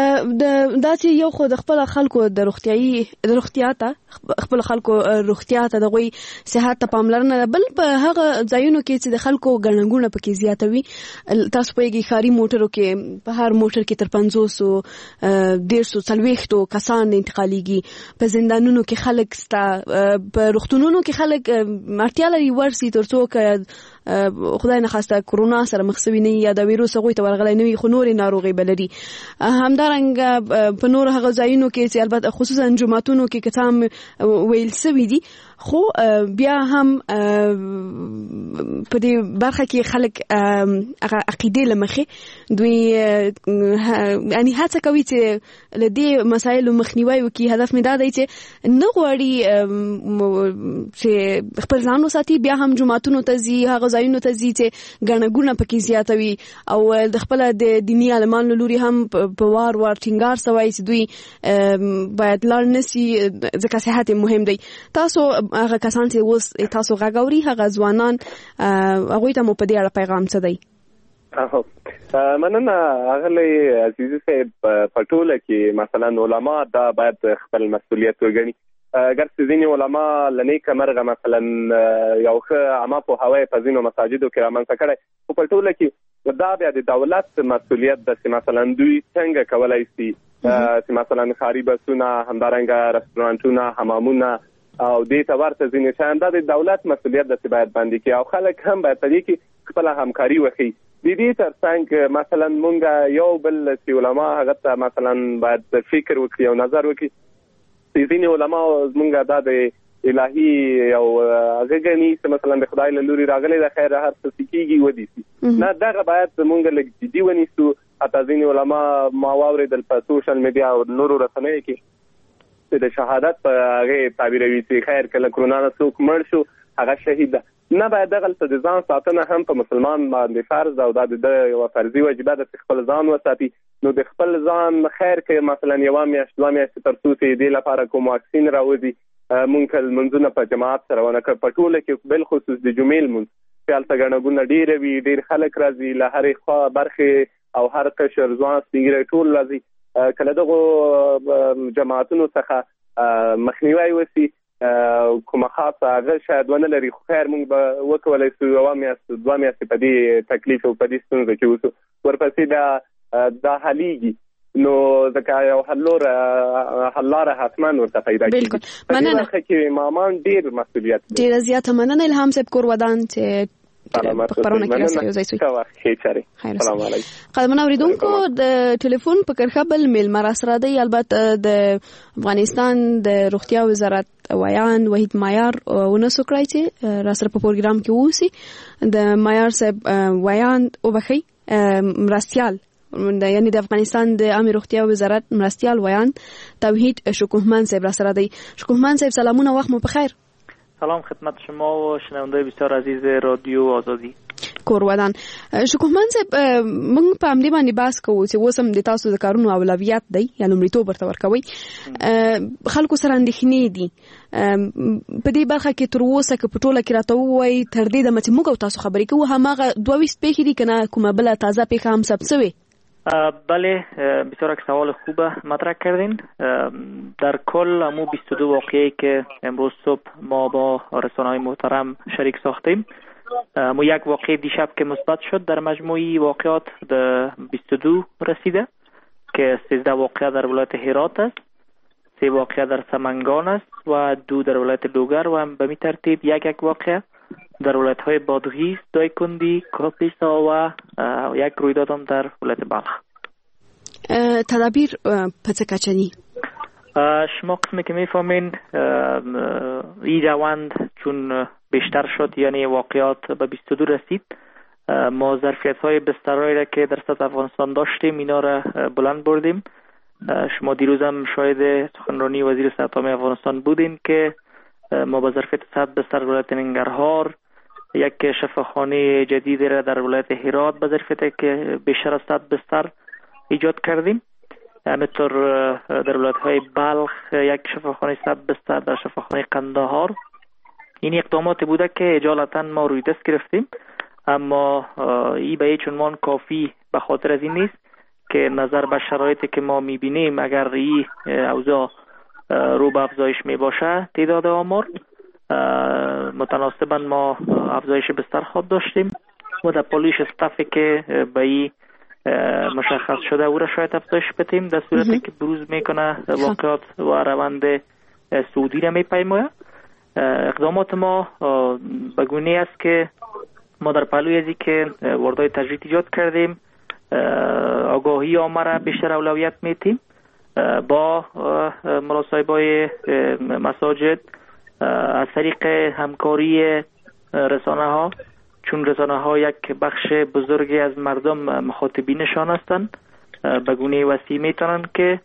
دا چې یو خو د خپل خلکو د روغتیا ته خپل خلکو روغتیا ته د غوي صحت ته پاملرنه، بل په هغه ځایونو کې چې د خلکو ګڼګونه پکې زیاتوي. تاسو پوهیږئ ښاري موټرو کې په هر موټر کې تر 500 کسان انتقالیږي، په زندانونو کې خلک ستا، په روغتونونو کې خلک اړتیا لري ورسي ترڅو خدای نه خواسته کرونا سره مخ شوي نه یا د ویروس هغوی ته ورغلی نه وي خو نورې ناروغۍ به لري. همدارنګه په نورو هغه ځایونو کې چې البته خصوصا جوماتونو کې که څه هم ویل شوي دي خو بیا هم په دې برخه کې خلک عقیدې له مخې دوی یعنی هڅه کوي چې له دې مسایلو مخنیوی وکړي. هدف مې دا دی چې نه غواړي چې خپل ځان وساتي، بیا هم جوماتونو ته ځي، هغه ځایونو ته ځي چې ګڼه ګوڼه پکې زیاته وي او د خپل د دیني عالمانو له لوري هم په وار ټینګار شوی چې دوی باید لاړ نشي ځکه صحت مهم دی. تاسو هغه کسان چې اوس تاسو غږ اوري، هغه ځوانان، هغوی ته مو په دې اړه پیغام څه دی؟ مننه اغلی عزیزي صاحب. په ټوله کې مثلا علما دا باید خپل مسؤلیت وګڼي. اگر ځینې علما له نیکه مرغه مثلا یو ښه عامه پوهاوی په ځینو مساجدو کې رامنځته کړی، خو په ټوله کې دا بیا د دولت مسؤلیت ده چې مثلا دوی څنګه کولی شي چې مثلا ښاري بسونه، همدارنګه رستورانټونه، حمامونه او دې ته ورته ځینې شیان دا د دولت مسؤلیت ده چې باید باندې کړي او خلک هم باید په دې کې خپله همکاري وکړي. د دې ترڅنګ مثلا مونږ یو بل چې علما هغه ته مثلا باید فکر وکړي او نظر وکړي. ځینې علما مونږ دا د الهي او هغه غني چې مثلا د خدای له لوري راغلي د خیر هر څه کیږي ودی سي نه دغه باید مونږ لږ جدي ونیسو. حتی ځینې علما ما واورېدل په سوشل میډیا او نورو رسنیو کې چې د شهادت په هغه تعبیروي چې خیر کله کرونا نه څوک مړ شو هغه شهید ده. نه باید دغه د ځان ساتنه هم په مسلمان باندې فرض او د یو فرضي واجبه ده چې خپل ځان وساتي. نو د خپل ځان خیر کې مثلا یو میاشت دوه میاشتې تر څو چې دې لپاره کوم واکسین راوځي مونږ منځونه په جماعت سره ونه کړ. په ټوله کې بل خصوص د جمعې لمونځ چې هلته ګڼه ګوڼه ډېره وي، ډېر خلک راځي له هرې خوا برخې او هر قشر ځوان سپین ږیری ټول راځي. کله دغو جماعتونو څخه مخنیوی وشي کومه خاصه هغه شاید ونه لري، خو خیر مونږ به وکولی سو یوه میاشت دوه میاشتې په دې تکلیف او په دې ستونزه کې اوسو. ورپسې دا حلیږي نو ځکه یو حل لاره حتما ورته پیدا کېږي. بالکل مننه. په دې کې امامان ډېر مسؤلیت لري. ډېره زیاته مننه الهام صاحب کور ودان چې خبرونه کې راځي. یو ځای سوي. السلام علیکم. قدمن اوریدونکو د ټلیفون په کرخه بل میلمه را سره دی، البته د افغانستان د روغتیا وزارت ویان وحید معیار ونسو کړی چې را سره په پروګرام کې ووسی. د معیار صاحب ویان وبخي مرستيال یعنی د افغانستان د عامه روغتیا وزارت مرستيال ویان توحید شکوهمن صاحب را سره دی. شکوهمن صاحب سلامونه، وخت مو بخیر. سلام خدمت شما و شنونده بسیار عزیز رادیو آزادی. کور ودان. شکوهمن صاحب موږ په همدې باندې بحث کوو چې اوس هم د تاسو د کارونو اولویت دی یا لومړیتوب ورته ورکوي. خلکو سره اندېښنې دي په دې برخه کې تر اوسه که په ټوله کې راته ووایي تر دې دمه چې موږ او تاسو خبرې کوو هماغه 22 پیښې دي که نه کومه بله تازه پیښه هم ثبت شوې؟ بله بسیار یک سوال خوب مطرح کردین. در کل همو 22 واقعی که امروز صبح ما با رسانه‌های محترم شریک ساختیم، همو یک واقع دیشب که مثبت شد در مجموعی واقعات در 22 رسیده که 13 واقعه در ولایت هرات است، 3 واقعه در سمنگان است و 2 در ولایت لوگر و هم به می ترتیب یک واقعه در ولایت‌های بادغیس، دایکندی، کاپیسا و یک رویداد هم در ولایت بلخ. تدابیر پتکچنی شما قسمی که میفهمین این روند چون بیشتر شد یعنی واقعات به 22 رسید، ما ظرفیت‌های بسترهایی را که در سطح افغانستان داشتیم اینا را بلند بردیم. شما دیروز هم شاهد سخنرانی وزیر صحت عامه افغانستان بودین که ما با ظرفیت 100 بستر ولایت ننگرهار، یک شفاخانه جدید را در ولایت هرات با ظرفیت که بیشتر از 100 بستر ایجاد کردیم. همینطور در ولایت‌های بلخ یک شفاخانه 100 بستر، در شفاخانه قندهار. این اقداماتی بوده که اجالتا ما روی دست گرفتیم، اما این به هیچ عنوان کافی به خاطر از این نیست که نظر به شرایطی که ما می‌بینیم اگر این اوضاع رو به افزایش می باشه تعداد آمار متناسباً ما افزایش بستر خود داشتیم و در پالیش استافی که به این مشخص شده او را شاید افزایش بدیم در صورتی که بروز میکنه واقعات و روند سعودی را میپیماید. اقدامات ما به گونه است که ما در پهلوی ازی که واردهای تجدید ایجاد کردیم آگاهی عامه را بیشتر اولویت میتیم با ملاصاحبای مساجد از طریق همکاری رسانه ها، چون رسانه ها یک بخش بزرگی از مردم مخاطبینشان هستند، به گونه وسیع میتونن که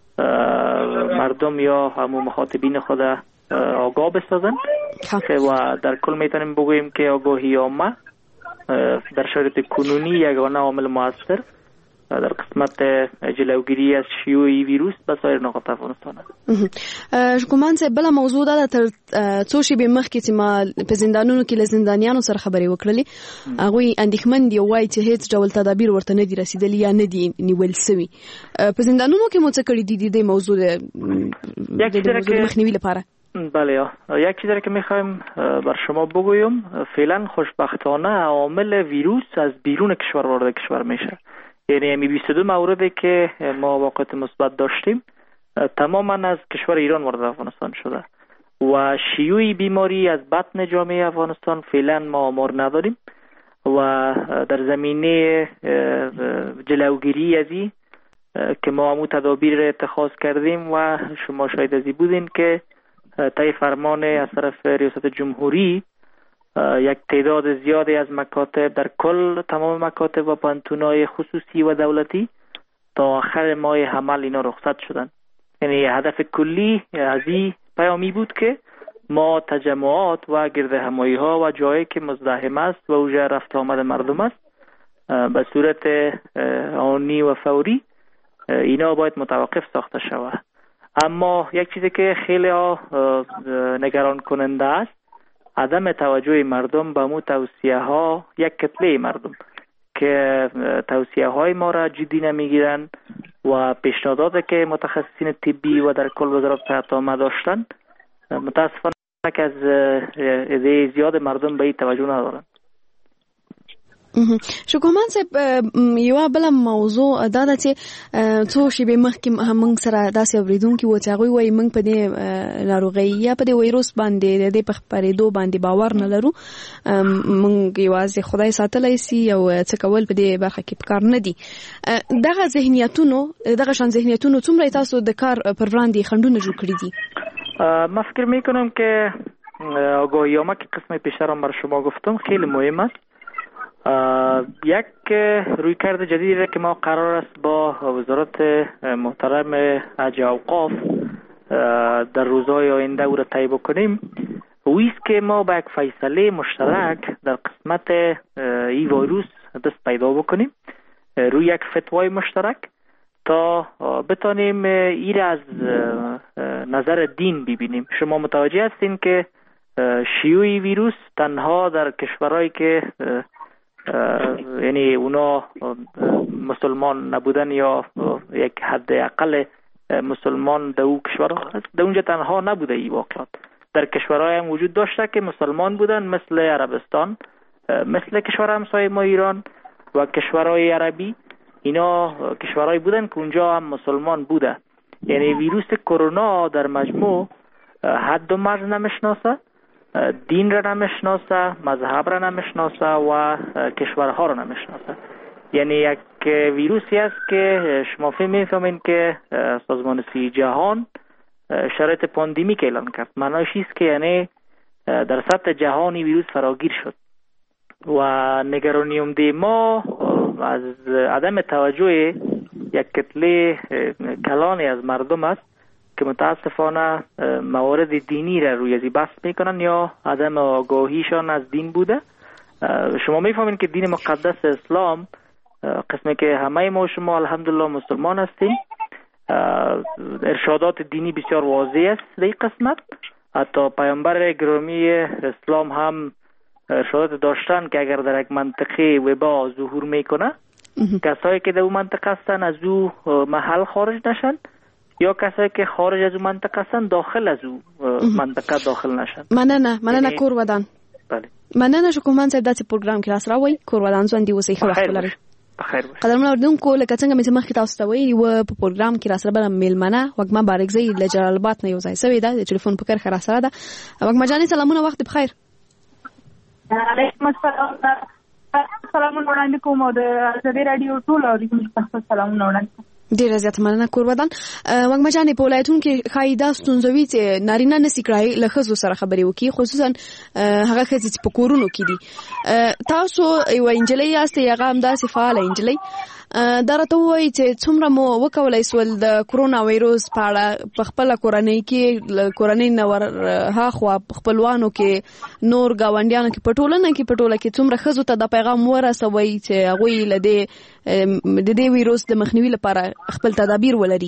مردم یا همون مخاطبین خود آگاه بسازن و در کل میتونیم بگوییم که آگاهی عامه در شرایط کنونی یگانه عامل مؤثر در قسمت جلوگیری از شیوع ویروس به سایر نقاط افغانستان است. شکومان صاحب بل موضوع ده تر څو شپې مخکې چې ما په زندانونو کې له زندانیانو سره خبرې وکړلې، هغوی اندېښمن دي وایي چې هیڅ ډول تدابیر ورته نه دي رسیدلي یا نه دي نیول سوي. په زندانونو کې مو څه کړي دي د موضوع د مخنیوي لپاره؟ بله، یک چیزی که میخوایم بر شما بگویم، فعلا خوشبختانه عامل ویروس از بیرون کشور وارد کشور میشه. یعنی 22 موردی که ما واقعیت مثبت داشتیم تماما از کشور ایران وارد افغانستان شده و شیوع بیماری از بطن جامعه افغانستان فعلا ما آمار نداریم و در زمینه جلوگیری از این که ما همون تدابیر اتخاذ کردیم و شما شاید ازی بودین که طی فرمان از طرف ریاست جمهوری یک تعداد زیادی از مکاتب در کل تمام مکاتب و پانتونای خصوصی و دولتی تا آخر ماه حمل اینا رخصت شدن. یعنی هدف کلی از این پیامی بود که ما تجمعات و گرد همایی ها و جایی که مزدحم است و اوجه رفت آمد مردم است به صورت آنی و فوری اینا باید متوقف ساخته شود. اما یک چیزی که خیلی نگران کننده است عدم توجه مردم به مو توصیه ها، یک کتله مردم که توصیه های ما را جدی نمیگیرن و پیشنهادات که متخصصین طبی و در کل وزارت صحت عامه داشتن متاسفانه که از عده زیاد مردم به این توجه ندارن. شکومان صاحب یو بل موضوع دا ده چې څو شیبې مخکې موږ سره داسې اورېدونکي وو چې هغوی وایي موږ په دې ناروغۍ یا په دې ویروس باندې د دې په خپرېدو باندې باور نه لرو، موږ یوازې خدای ساتلی سي او څه کول په دې برخه کې پکار نه دي. دغه شان ذهنیتونو څومره تاسو د کار پر وړاندې خنډونه جوړ کړي دي؟ من فکر میکنم که آگاهی‌نامه که قسم پیشتر هم بر شما گفتم خیلی مهم است. یک رویکرد جدیدی که ما قرار است با وزارت محترم حج اوقاف در روزهای آینده او را طی بکنیم ویست که ما با یک فیصله مشترک در قسمت این ویروس دست پیدا بکنیم روی یک فتوای مشترک تا بتانیم این را از نظر دین ببینیم. شما متوجه هستین که شیوع ویروس تنها در کشورهایی که یعنی اونا مسلمان نبودن یا یک حد اقل مسلمان در او کشورها هست، در اونجا تنها نبوده این واقعات. در کشورهای هم وجود داشته که مسلمان بودن مثل عربستان، مثل کشور همسایه ما ایران و کشورهای عربی. اینا کشورهایی بودن که اونجا هم مسلمان بوده. یعنی ویروس کرونا در مجموع حد و مرز نمیشناسه، دین را نمیشناسه، مذهب را نمیشناسه و کشورها را نمیشناسه. یعنی یک ویروسی است که شما میفهمین که سازمان صحت جهان شرایط پاندمیک اعلان کرد. معنیش است که یعنی در سطح جهانی ویروس فراگیر شد و نگرانی عمده ما از عدم توجه یک کتله کلانی از مردم است که متاسفانه موارد دینی را روی ازی بحث میکنن یا عدم آگاهیشان از دین بوده. شما میفهمین که دین مقدس اسلام قسمی که همه ما شما الحمدلله مسلمان هستیم، ارشادات دینی بسیار واضح است در این قسمت. حتی پیامبر گرامی اسلام هم ارشادات داشتن که اگر در یک منطقه وبا ظهور میکنه کسایی که در اون منطقه هستن از او محل خارج نشن یا کسایی که خارج از اون منطقه هستن داخل از اون منطقه داخل نشن. مننه کور ودان. بله. مننه شکومان صاحب داسې پروګرام کې راس راوي کور ودان ځوان دی وسې ښه وخت ولري. بخیر. قدرمن اوردونکو لکه څنګه مې مخکې تاسو ته ویلي و په پروګرام کې راسره بل میلمنه وګما بارکزی له جلال آباد نه یو ځای سوي ده د ټلیفون په کرخه راسره ده. وګما جانې سلامونه، وخت بخیر. علیکم السلام. سلامونه وړاندې کوم او د ازادي رادیو ټول اوریدونکو سلامونه وړاندې. ډیره زیاته مننه کور ودان. وګما جانې په ولایتونو کې خایدا ستونزوي چې نارینه نسی کړای له ښځو سره خبرې وکړي، خصوصا هغه ښځې چې په کورونو کې دي. تاسو یو انجلۍ یاست، هغه همداسې فعاله انجلۍ. دا راته ووایي چې څومره مو وکولی سول د کرونا ویروس په اړه په خپله کورنۍ کې کورنۍ نه ور هاخوا خپلوانو کې نور ګاونډیانو کې په ټوله کې څومره ښځو ته دا پیغام ورسوئ چې هغوی له دې ویروس د مخنیوي لپاره خپل تدابیر ولري؟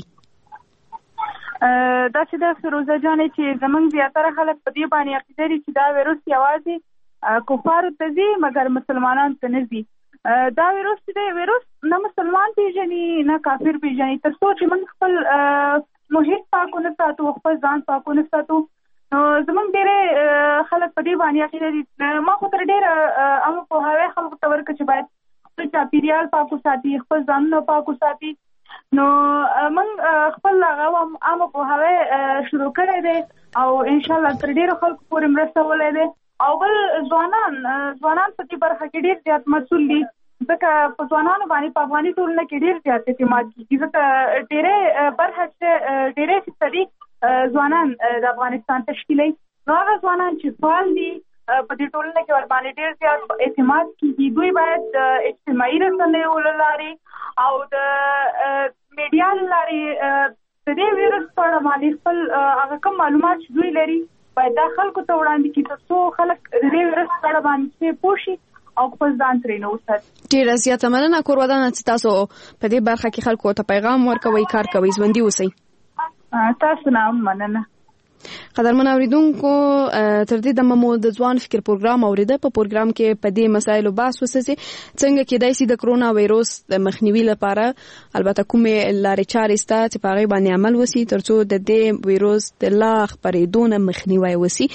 دا چې د فیروزه جانې چې زمونږ زیاتره خلک په دې باندې عقیده لري چې دا ویروس یوازې کفارو ته ځي مګر مسلمانانو ته نه ځي. دا ویروس چې دی ویروس نه مسلمان پیژني نه کافر پیژني. تر څو چې موږ خپل محیط پاک ونه ساتو، خپل ځان پاک ونه ساتو، نو زمونږ ډېرې خلک په دې باندې عقیده لري. ما خو تر ډېره عامه پوهاوی خلکو ته ورکړه چې باید خپل چاپیریال پاک وساتي، خپل ځانونه پاک وساتي. نو موږ خپل هغه عامه پوهاوی شروع کړی دی او ان شاء الله تر ډیرو خلکو پورې مرسته ولای دی. او بل ځوانان په دې برخه کې ډیر زیات مسؤل دي، ځکه په ځوانانو باندې په افغاني ټولنه کې ډیر زیات اعتماد کیږي، ځکه ډیره برخه ډیره فیصدي ځوانان د افغانستان تشکیلوي. نو هغه ځوانان چې فعال دي په دې ټولنه کې ور باندې ډیر زیات اعتماد کیږي. دوی باید د اجتماعي رسنیو له لارې او د میډیا له لارې د دې ویروس په اړه باندې خپل هغه کوم معلومات چې دوی لري باید د خلکو ته وړاندې کړي، ترڅو خلک د دې ویروس په اړه باندې پوه شي او خپل ځان ترې نه وساتي. ډیره زیاته مننه کورودانه چې تاسو په دې برخه کې خلکو ته پیغام ورکوي، کار کوي، ژوندي اوسئ. تاسو نه مننه. قدرمن اوریدونکو، تر دې دمه مو د ځوان فکر پروګرام اوریده. په پروګرام کې په دې مسایلو بحث وسوسي څنګه کېدای شي د کرونا وایروس د مخنیوي لپاره البته کومې لارې چارې شته چې په هغې باندې عمل وسي ترڅو د دې وایروس د لا خپرېدو نه مخنیوی وسي.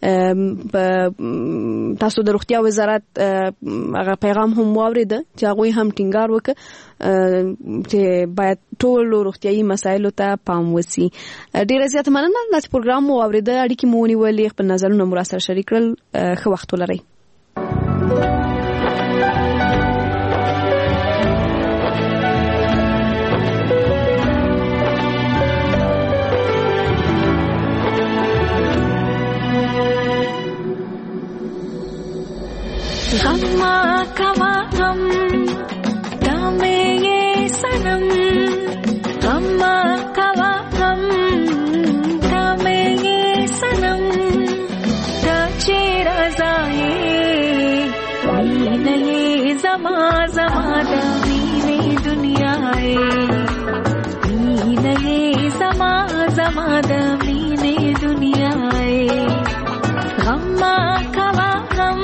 تاسو د روغتیا وزارت هغه پیغام هم واوریده چې هغوی هم ټینګار وکړه چې باید ټولو روغتیایي مسایلو ته پام وسي. ډېره زیاته مننه چې پروګرام مو واورېده، اړیکې مو ونیولې، خپل نظرونه مو راسره شریک کړل. ښه وخت ولرئ. غم کوا غم دامے یہ سنم، غم کوا غم دامے یہ سنم، داچے رضائے مین یہ زما زما دمین دنیائے، مین یہ زما زما دمین دنیائے، غم کوا غم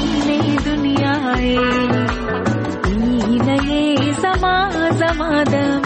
زما زما